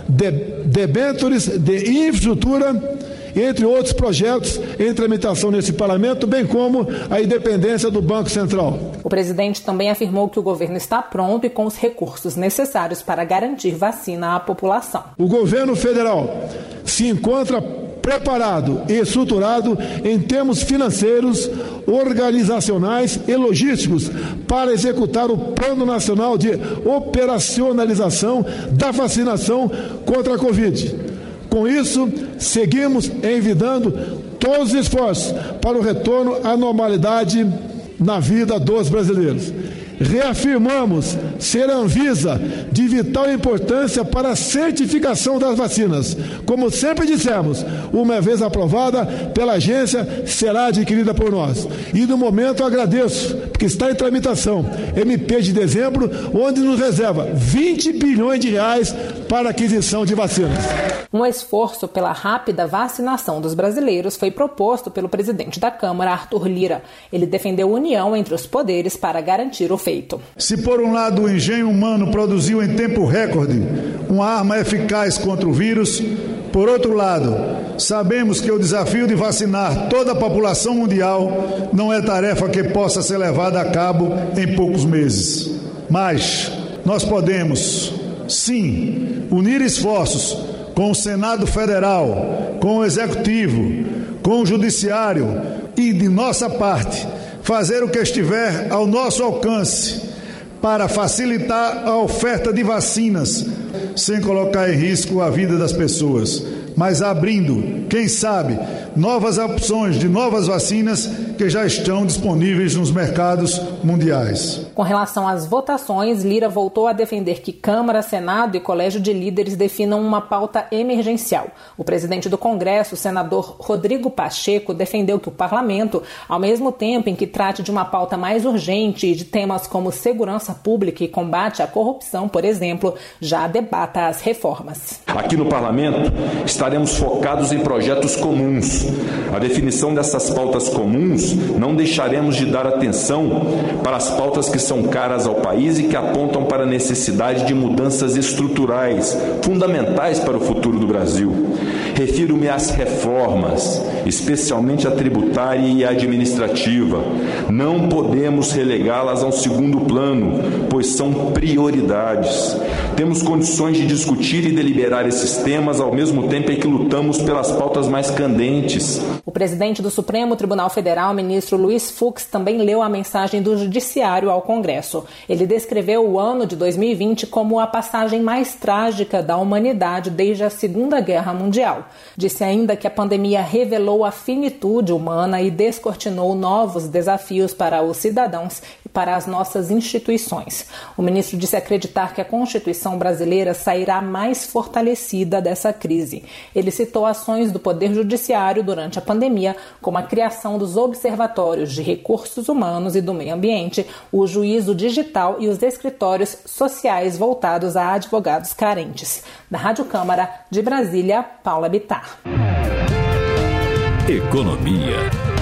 Speaker 7: debêntures de infraestrutura, entre outros projetos em tramitação nesse parlamento, bem como a independência do Banco Central.
Speaker 4: O presidente também afirmou que o governo está pronto e com os recursos necessários para garantir vacina à população.
Speaker 7: O governo federal se encontra preparado e estruturado em termos financeiros, organizacionais e logísticos para executar o Plano Nacional de Operacionalização da Vacinação contra a Covid. Com isso, seguimos envidando todos os esforços para o retorno à normalidade na vida dos brasileiros. Reafirmamos ser a Anvisa de vital importância para a certificação das vacinas. Como sempre dissemos, uma vez aprovada pela agência, será adquirida por nós. E no momento eu agradeço, porque está em tramitação, M P de dezembro, onde nos reserva vinte bilhões de reais para aquisição de vacinas.
Speaker 4: Um esforço pela rápida vacinação dos brasileiros foi proposto pelo presidente da Câmara, Arthur Lira. Ele defendeu união entre os poderes para garantir o feito.
Speaker 11: Se por um lado o engenho humano produziu em tempo recorde uma arma eficaz contra o vírus,
Speaker 7: Por outro lado, sabemos que o desafio de vacinar toda a população mundial não é tarefa que possa ser levada a cabo em poucos meses. Mas nós podemos, sim, unir esforços com o Senado Federal, com o Executivo, com o Judiciário e, de nossa parte, fazer o que estiver ao nosso alcance para facilitar a oferta de vacinas, sem colocar em risco a vida das pessoas, mas abrindo, quem sabe, novas opções de novas vacinas que já estão disponíveis nos mercados mundiais.
Speaker 4: Com relação às votações, Lira voltou a defender que Câmara, Senado e Colégio de Líderes definam uma pauta emergencial. O presidente do Congresso, o senador Rodrigo Pacheco, defendeu que o parlamento, ao mesmo tempo em que trate de uma pauta mais urgente e de temas como segurança pública e combate à corrupção, por exemplo, já debata as reformas.
Speaker 11: Aqui no parlamento, estaremos focados em projetos comuns. A definição dessas pautas comuns, não deixaremos de dar atenção para as pautas que são caras ao país e que apontam para a necessidade de mudanças estruturais, fundamentais para o futuro do Brasil. Refiro-me às reformas, especialmente a tributária e a administrativa. Não podemos relegá-las a um segundo plano, pois são prioridades. Temos condições de discutir e deliberar esses temas ao mesmo tempo em que lutamos pelas pautas mais candentes.
Speaker 4: O presidente do Supremo Tribunal Federal, ministro Luiz Fux, também leu a mensagem do Judiciário ao Congresso. Ele descreveu o ano de dois mil e vinte como a passagem mais trágica da humanidade desde a Segunda Guerra Mundial. Disse ainda que a pandemia revelou a finitude humana e descortinou novos desafios para os cidadãos e para as nossas instituições. O ministro disse acreditar que a Constituição brasileira sairá mais fortalecida dessa crise. Ele citou ações do Poder Judiciário durante a pandemia, como a criação dos Observatórios de Recursos Humanos e do Meio Ambiente, o Juízo Digital e os escritórios sociais voltados a advogados carentes. Da Rádio Câmara, de Brasília, Paula Bittar.
Speaker 2: Economia.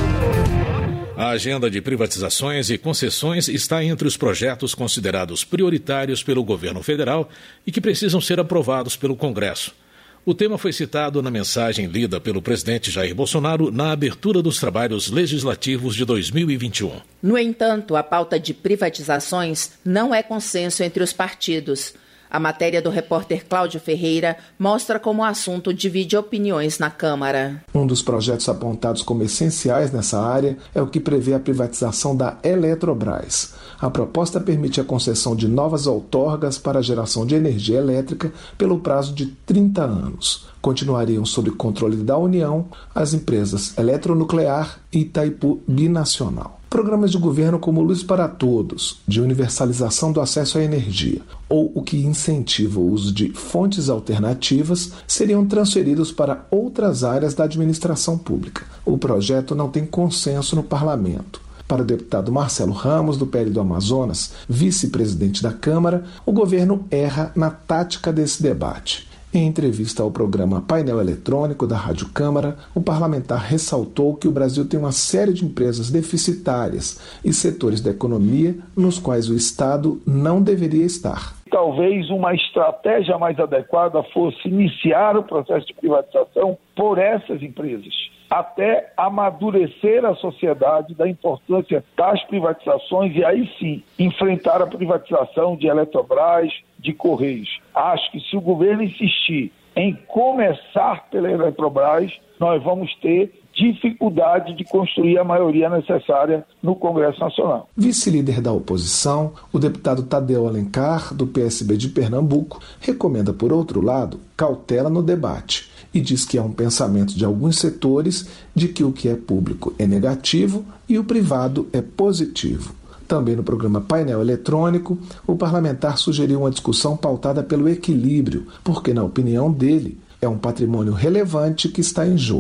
Speaker 2: A agenda de privatizações e concessões está entre os projetos considerados prioritários pelo governo federal e que precisam ser aprovados pelo Congresso. O tema foi citado na mensagem lida pelo presidente Jair Bolsonaro na abertura dos trabalhos legislativos de dois mil e vinte e um.
Speaker 3: No entanto, a pauta de privatizações não é consenso entre os partidos. A matéria do repórter Cláudio Ferreira mostra como o assunto divide opiniões na Câmara.
Speaker 12: Um dos projetos apontados como essenciais nessa área é o que prevê a privatização da Eletrobras. A proposta permite a concessão de novas outorgas para a geração de energia elétrica pelo prazo de trinta anos. Continuariam sob controle da União as empresas Eletronuclear e Itaipu Binacional. Programas de governo como Luz para Todos, de universalização do acesso à energia, ou o que incentiva o uso de fontes alternativas, seriam transferidos para outras áreas da administração pública. O projeto não tem consenso no parlamento. Para o deputado Marcelo Ramos, do P L do Amazonas, vice-presidente da Câmara, o governo erra na tática desse debate. Em entrevista ao programa Painel Eletrônico da Rádio Câmara, o parlamentar ressaltou que o Brasil tem uma série de empresas deficitárias e setores da economia nos quais o Estado não deveria estar.
Speaker 13: Talvez uma estratégia mais adequada fosse iniciar o processo de privatização por essas empresas, até amadurecer a sociedade da importância das privatizações e aí sim enfrentar a privatização de Eletrobras, de Correios. Acho que se o governo insistir em começar pela Eletrobras, nós vamos ter dificuldade de construir a maioria necessária no Congresso Nacional.
Speaker 12: Vice-líder da oposição, o deputado Tadeu Alencar, do P S B de Pernambuco, recomenda, por outro lado, cautela no debate e diz que há um pensamento de alguns setores de que o que é público é negativo e o privado é positivo. Também no programa Painel Eletrônico, o parlamentar sugeriu uma discussão pautada pelo equilíbrio, porque, na opinião dele, é um patrimônio relevante que está em jogo.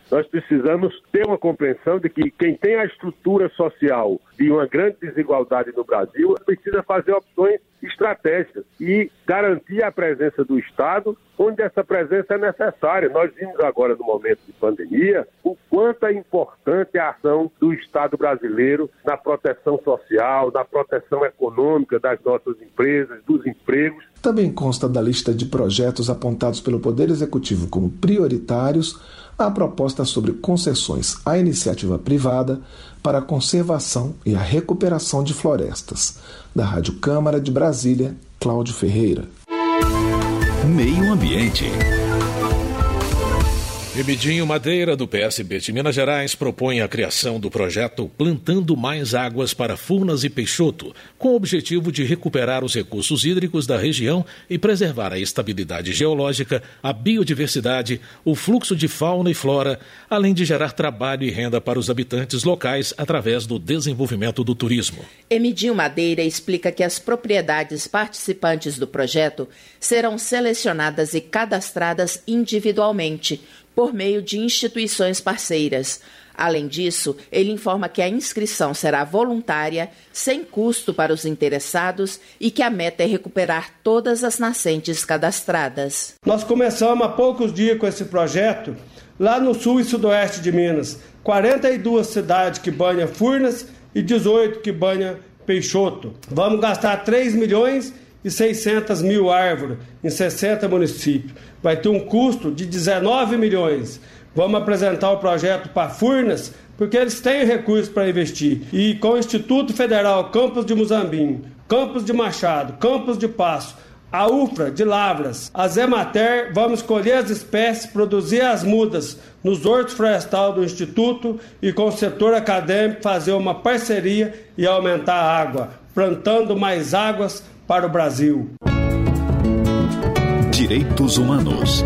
Speaker 14: Nós precisamos ter uma compreensão de que quem tem a estrutura social de uma grande desigualdade no Brasil precisa fazer opções estratégicas e garantir a presença do Estado onde essa presença é necessária. Nós vimos agora, no momento de pandemia, o quanto é importante a ação do Estado brasileiro na proteção social, na proteção econômica das nossas empresas, dos empregos.
Speaker 12: Também consta da lista de projetos apontados pelo Poder Executivo como prioritários a proposta sobre concessões à iniciativa privada para a conservação e a recuperação de florestas. Da Rádio Câmara de Brasília, Cláudio Ferreira.
Speaker 15: Meio Ambiente.
Speaker 2: Emidinho Madeira, do P S B de Minas Gerais, propõe a criação do projeto Plantando Mais Águas para Furnas e Peixoto, com o objetivo de recuperar os recursos hídricos da região e preservar a estabilidade geológica, a biodiversidade, o fluxo de fauna e flora, além de gerar trabalho e renda para os habitantes locais através do desenvolvimento do turismo.
Speaker 3: Emidinho Madeira explica que as propriedades participantes do projeto serão selecionadas e cadastradas individualmente, por meio de instituições parceiras. Além disso, ele informa que a inscrição será voluntária, sem custo para os interessados e que a meta é recuperar todas as nascentes cadastradas.
Speaker 16: Nós começamos há poucos dias com esse projeto lá no sul e sudoeste de Minas. quarenta e duas cidades que banham Furnas e dezoito que banham Peixoto. Vamos gastar três milhões e seiscentas mil árvores em sessenta municípios. Vai ter um custo de dezenove milhões. Vamos apresentar o projeto para Furnas, porque eles têm recursos para investir. E com o Instituto Federal Campos de Muzambinho, Campos de Machado, Campos de Passo, a U F R A de Lavras, a Zemater, vamos escolher as espécies, produzir as mudas nos hortos florestais do Instituto e com o setor acadêmico fazer uma parceria e aumentar a água, plantando mais águas para o Brasil.
Speaker 15: Direitos Humanos.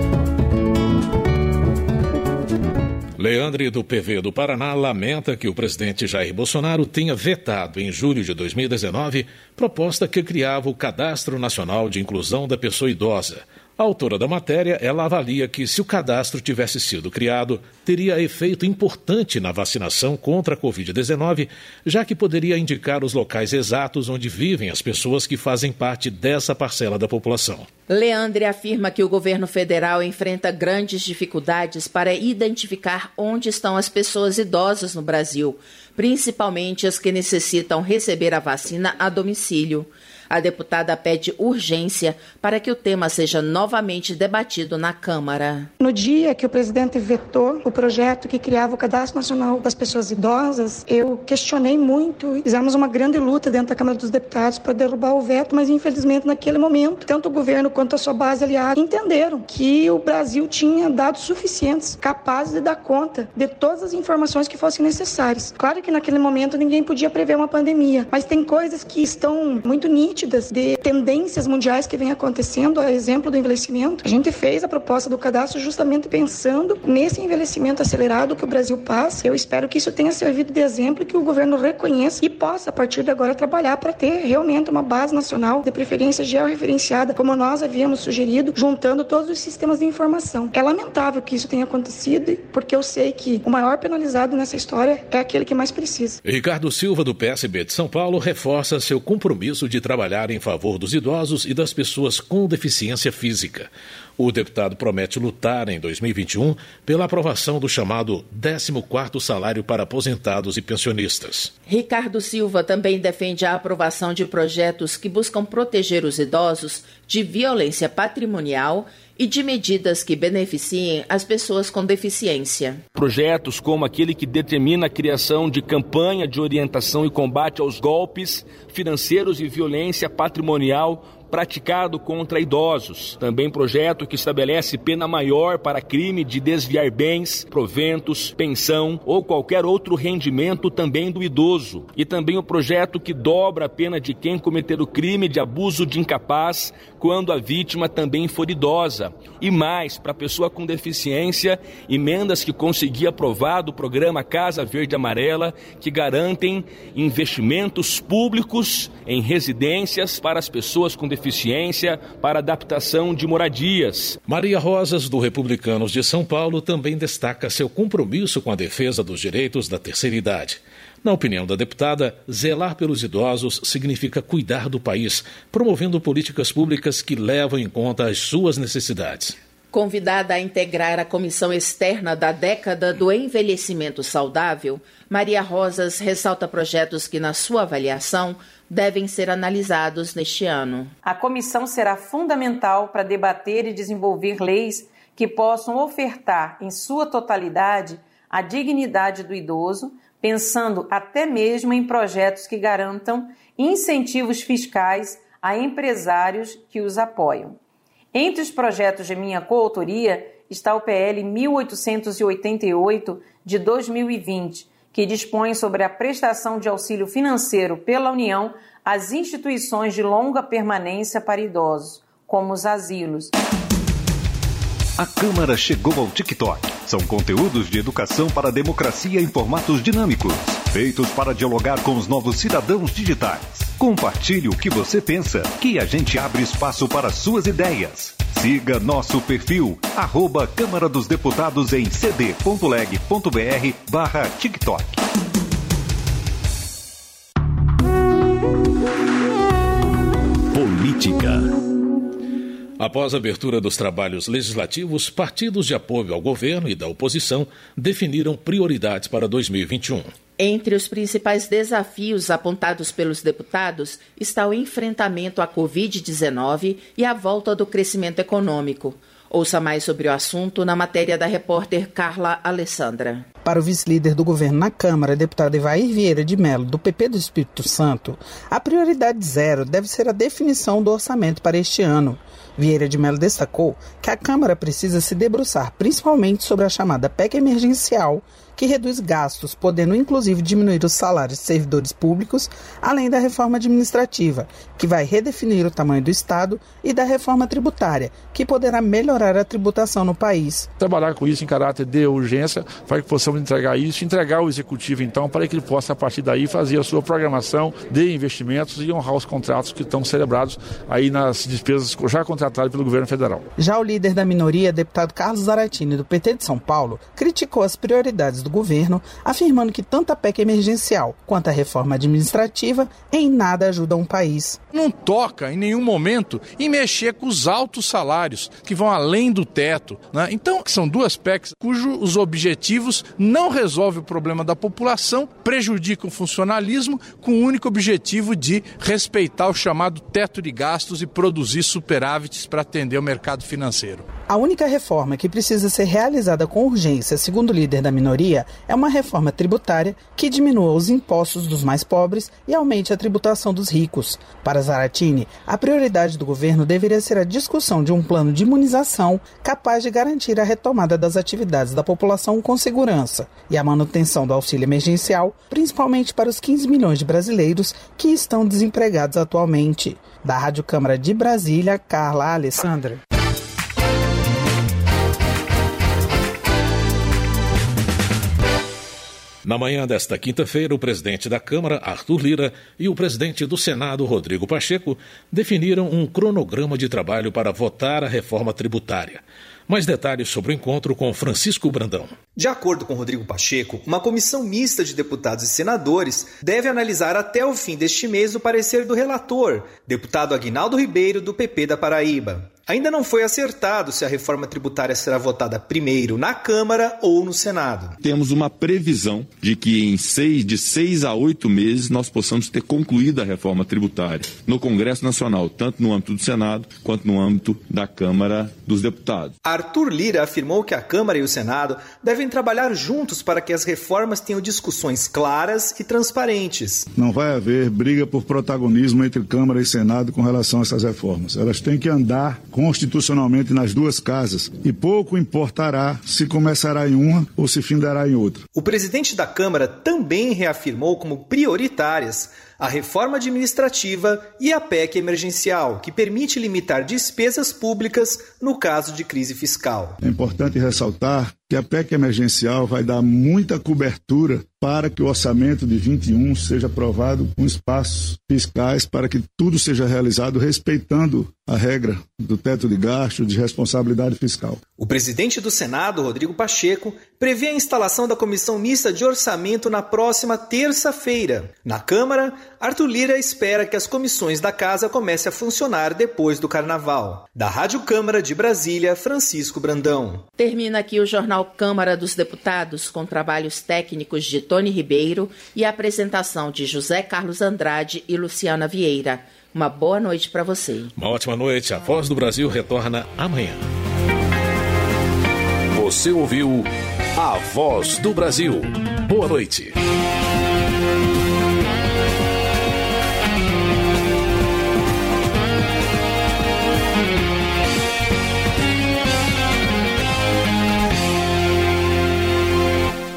Speaker 2: Leandre, do P V do Paraná, lamenta que o presidente Jair Bolsonaro tenha vetado, em julho de dois mil e dezenove, proposta que criava o Cadastro Nacional de Inclusão da Pessoa Idosa. A autora da matéria, ela avalia que, se o cadastro tivesse sido criado, teria efeito importante na vacinação contra a covid dezenove, já que poderia indicar os locais exatos onde vivem as pessoas que fazem parte dessa parcela da população.
Speaker 3: Leandre afirma que o governo federal enfrenta grandes dificuldades para identificar onde estão as pessoas idosas no Brasil, principalmente as que necessitam receber a vacina a domicílio. A deputada pede urgência para que o tema seja novamente debatido na Câmara.
Speaker 17: No dia que o presidente vetou o projeto que criava o Cadastro Nacional das Pessoas Idosas, eu questionei muito, fizemos uma grande luta dentro da Câmara dos Deputados para derrubar o veto, mas infelizmente naquele momento, tanto o governo quanto a sua base aliada entenderam que o Brasil tinha dados suficientes, capazes de dar conta de todas as informações que fossem necessárias. Claro que naquele momento ninguém podia prever uma pandemia, mas tem coisas que estão muito nítidas de tendências mundiais que vem acontecendo, a exemplo do envelhecimento. A gente fez a proposta do cadastro justamente pensando nesse envelhecimento acelerado que o Brasil passa. Eu espero que isso tenha servido de exemplo e que o governo reconheça e possa, a partir de agora, trabalhar para ter realmente uma base nacional, de preferência georreferenciada, como nós havíamos sugerido, juntando todos os sistemas de informação. É lamentável que isso tenha acontecido, porque eu sei que o maior penalizado nessa história é aquele que mais precisa.
Speaker 2: Ricardo Silva, do P S B de São Paulo, reforça seu compromisso de trabalhar em favor dos idosos e das pessoas com deficiência física. O deputado promete lutar em dois mil e vinte e um pela aprovação do chamado décimo quarto salário para aposentados e pensionistas.
Speaker 3: Ricardo Silva também defende a aprovação de projetos que buscam proteger os idosos de violência patrimonial e de medidas que beneficiem as pessoas com deficiência.
Speaker 18: Projetos como aquele que determina a criação de campanha de orientação e combate aos golpes financeiros e violência patrimonial praticado contra idosos. Também projeto que estabelece pena maior para crime de desviar bens, proventos, pensão ou qualquer outro rendimento também do idoso. E também o projeto que dobra a pena de quem cometer o crime de abuso de incapaz quando a vítima também for idosa. E mais, para a pessoa com deficiência, emendas que consegui aprovar do programa Casa Verde Amarela, que garantem investimentos públicos em residências para as pessoas com deficiência eficiência para adaptação de moradias.
Speaker 2: Maria Rosas, do Republicanos de São Paulo, também destaca seu compromisso com a defesa dos direitos da terceira idade. Na opinião da deputada, zelar pelos idosos significa cuidar do país, promovendo políticas públicas que levam em conta as suas necessidades.
Speaker 3: Convidada a integrar a comissão externa da década do envelhecimento saudável, Maria Rosas ressalta projetos que, na sua avaliação, devem ser analisados neste ano.
Speaker 1: A comissão será fundamental para debater e desenvolver leis que possam ofertar, em sua totalidade, a dignidade do idoso, pensando até mesmo em projetos que garantam incentivos fiscais a empresários que os apoiam. Entre os projetos de minha coautoria está o P L mil oitocentos e oitenta e oito de dois mil e vinte, que dispõe sobre a prestação de auxílio financeiro pela União às instituições de longa permanência para idosos, como os asilos.
Speaker 15: A Câmara chegou ao TikTok. São conteúdos de educação para a democracia em formatos dinâmicos, feitos para dialogar com os novos cidadãos digitais. Compartilhe o que você pensa, que a gente abre espaço para suas ideias. Siga nosso perfil, arroba Câmara dos Deputados em cd.leg.br barra TikTok. Política.
Speaker 2: Após a abertura dos trabalhos legislativos, partidos de apoio ao governo e da oposição definiram prioridades para dois mil e vinte e um.
Speaker 3: Entre os principais desafios apontados pelos deputados está o enfrentamento à covid dezenove e a volta do crescimento econômico. Ouça mais sobre o assunto na matéria da repórter Carla Alessandra.
Speaker 19: Para o vice-líder do governo na Câmara, deputado Evair Vieira de Mello, do P P do Espírito Santo, a prioridade zero deve ser a definição do orçamento para este ano. Vieira de Mello destacou que a Câmara precisa se debruçar principalmente sobre a chamada P E C emergencial, que reduz gastos, podendo inclusive diminuir os salários de servidores públicos, além da reforma administrativa, que vai redefinir o tamanho do Estado, e da reforma tributária, que poderá melhorar a tributação no país.
Speaker 20: Trabalhar com isso em caráter de urgência, para que possamos entregar isso, entregar o Executivo, então, para que ele possa, a partir daí, fazer a sua programação de investimentos e honrar os contratos que estão celebrados aí nas despesas já contratadas pelo governo federal.
Speaker 19: Já o líder da minoria, deputado Carlos Zaratini, do P T de São Paulo, criticou as prioridades do governo, afirmando que tanto a P E C emergencial quanto a reforma administrativa em nada ajudam o país.
Speaker 22: Não toca em nenhum momento em mexer com os altos salários que vão além do teto, né? Então, são duas P E Cs cujos objetivos não resolvem o problema da população, prejudicam o funcionalismo com o único objetivo de respeitar o chamado teto de gastos e produzir superávites para atender o mercado financeiro.
Speaker 19: A única reforma que precisa ser realizada com urgência, segundo o líder da minoria, é uma reforma tributária que diminua os impostos dos mais pobres e aumente a tributação dos ricos. Para Zaratini, a prioridade do governo deveria ser a discussão de um plano de imunização capaz de garantir a retomada das atividades da população com segurança e a manutenção do auxílio emergencial, principalmente para os quinze milhões de brasileiros que estão desempregados atualmente. Da Rádio Câmara de Brasília, Carla Alessandra.
Speaker 2: Na manhã desta quinta-feira, o presidente da Câmara, Arthur Lira, e o presidente do Senado, Rodrigo Pacheco, definiram um cronograma de trabalho para votar a reforma tributária. Mais detalhes sobre o encontro com Francisco Brandão.
Speaker 23: De acordo com Rodrigo Pacheco, uma comissão mista de deputados e senadores deve analisar até o fim deste mês o parecer do relator, deputado Aguinaldo Ribeiro, do P P da Paraíba. Ainda não foi acertado se a reforma tributária será votada primeiro na Câmara ou no Senado.
Speaker 11: Temos uma previsão de que em seis, de seis a oito meses nós possamos ter concluído a reforma tributária no Congresso Nacional, tanto no âmbito do Senado quanto no âmbito da Câmara dos Deputados.
Speaker 23: Arthur Lira afirmou que a Câmara e o Senado devem trabalhar juntos para que as reformas tenham discussões claras e transparentes.
Speaker 24: Não vai haver briga por protagonismo entre Câmara e Senado com relação a essas reformas. Elas têm que andar constitucionalmente nas duas casas e pouco importará se começará em uma ou se findará em outra.
Speaker 23: O presidente da Câmara também reafirmou como prioritárias a reforma administrativa e a P E C emergencial, que permite limitar despesas públicas no caso de crise fiscal.
Speaker 24: É importante ressaltar que a P E C emergencial vai dar muita cobertura para que o orçamento de vinte e um seja aprovado com espaços fiscais para que tudo seja realizado respeitando a regra do teto de gasto, de responsabilidade fiscal.
Speaker 23: O presidente do Senado, Rodrigo Pacheco, prevê a instalação da Comissão Mista de Orçamento na próxima terça-feira. Na Câmara, Arthur Lira espera que as comissões da Casa comecem a funcionar depois do Carnaval. Da Rádio Câmara de Brasília, Francisco Brandão.
Speaker 3: Termina aqui o Jornal Câmara dos Deputados, com trabalhos técnicos de Tony Ribeiro e a apresentação de José Carlos Andrade e Luciana Vieira. Uma boa noite para você.
Speaker 2: Uma ótima noite. A Voz do Brasil retorna amanhã.
Speaker 15: Você ouviu A Voz do Brasil. Boa noite.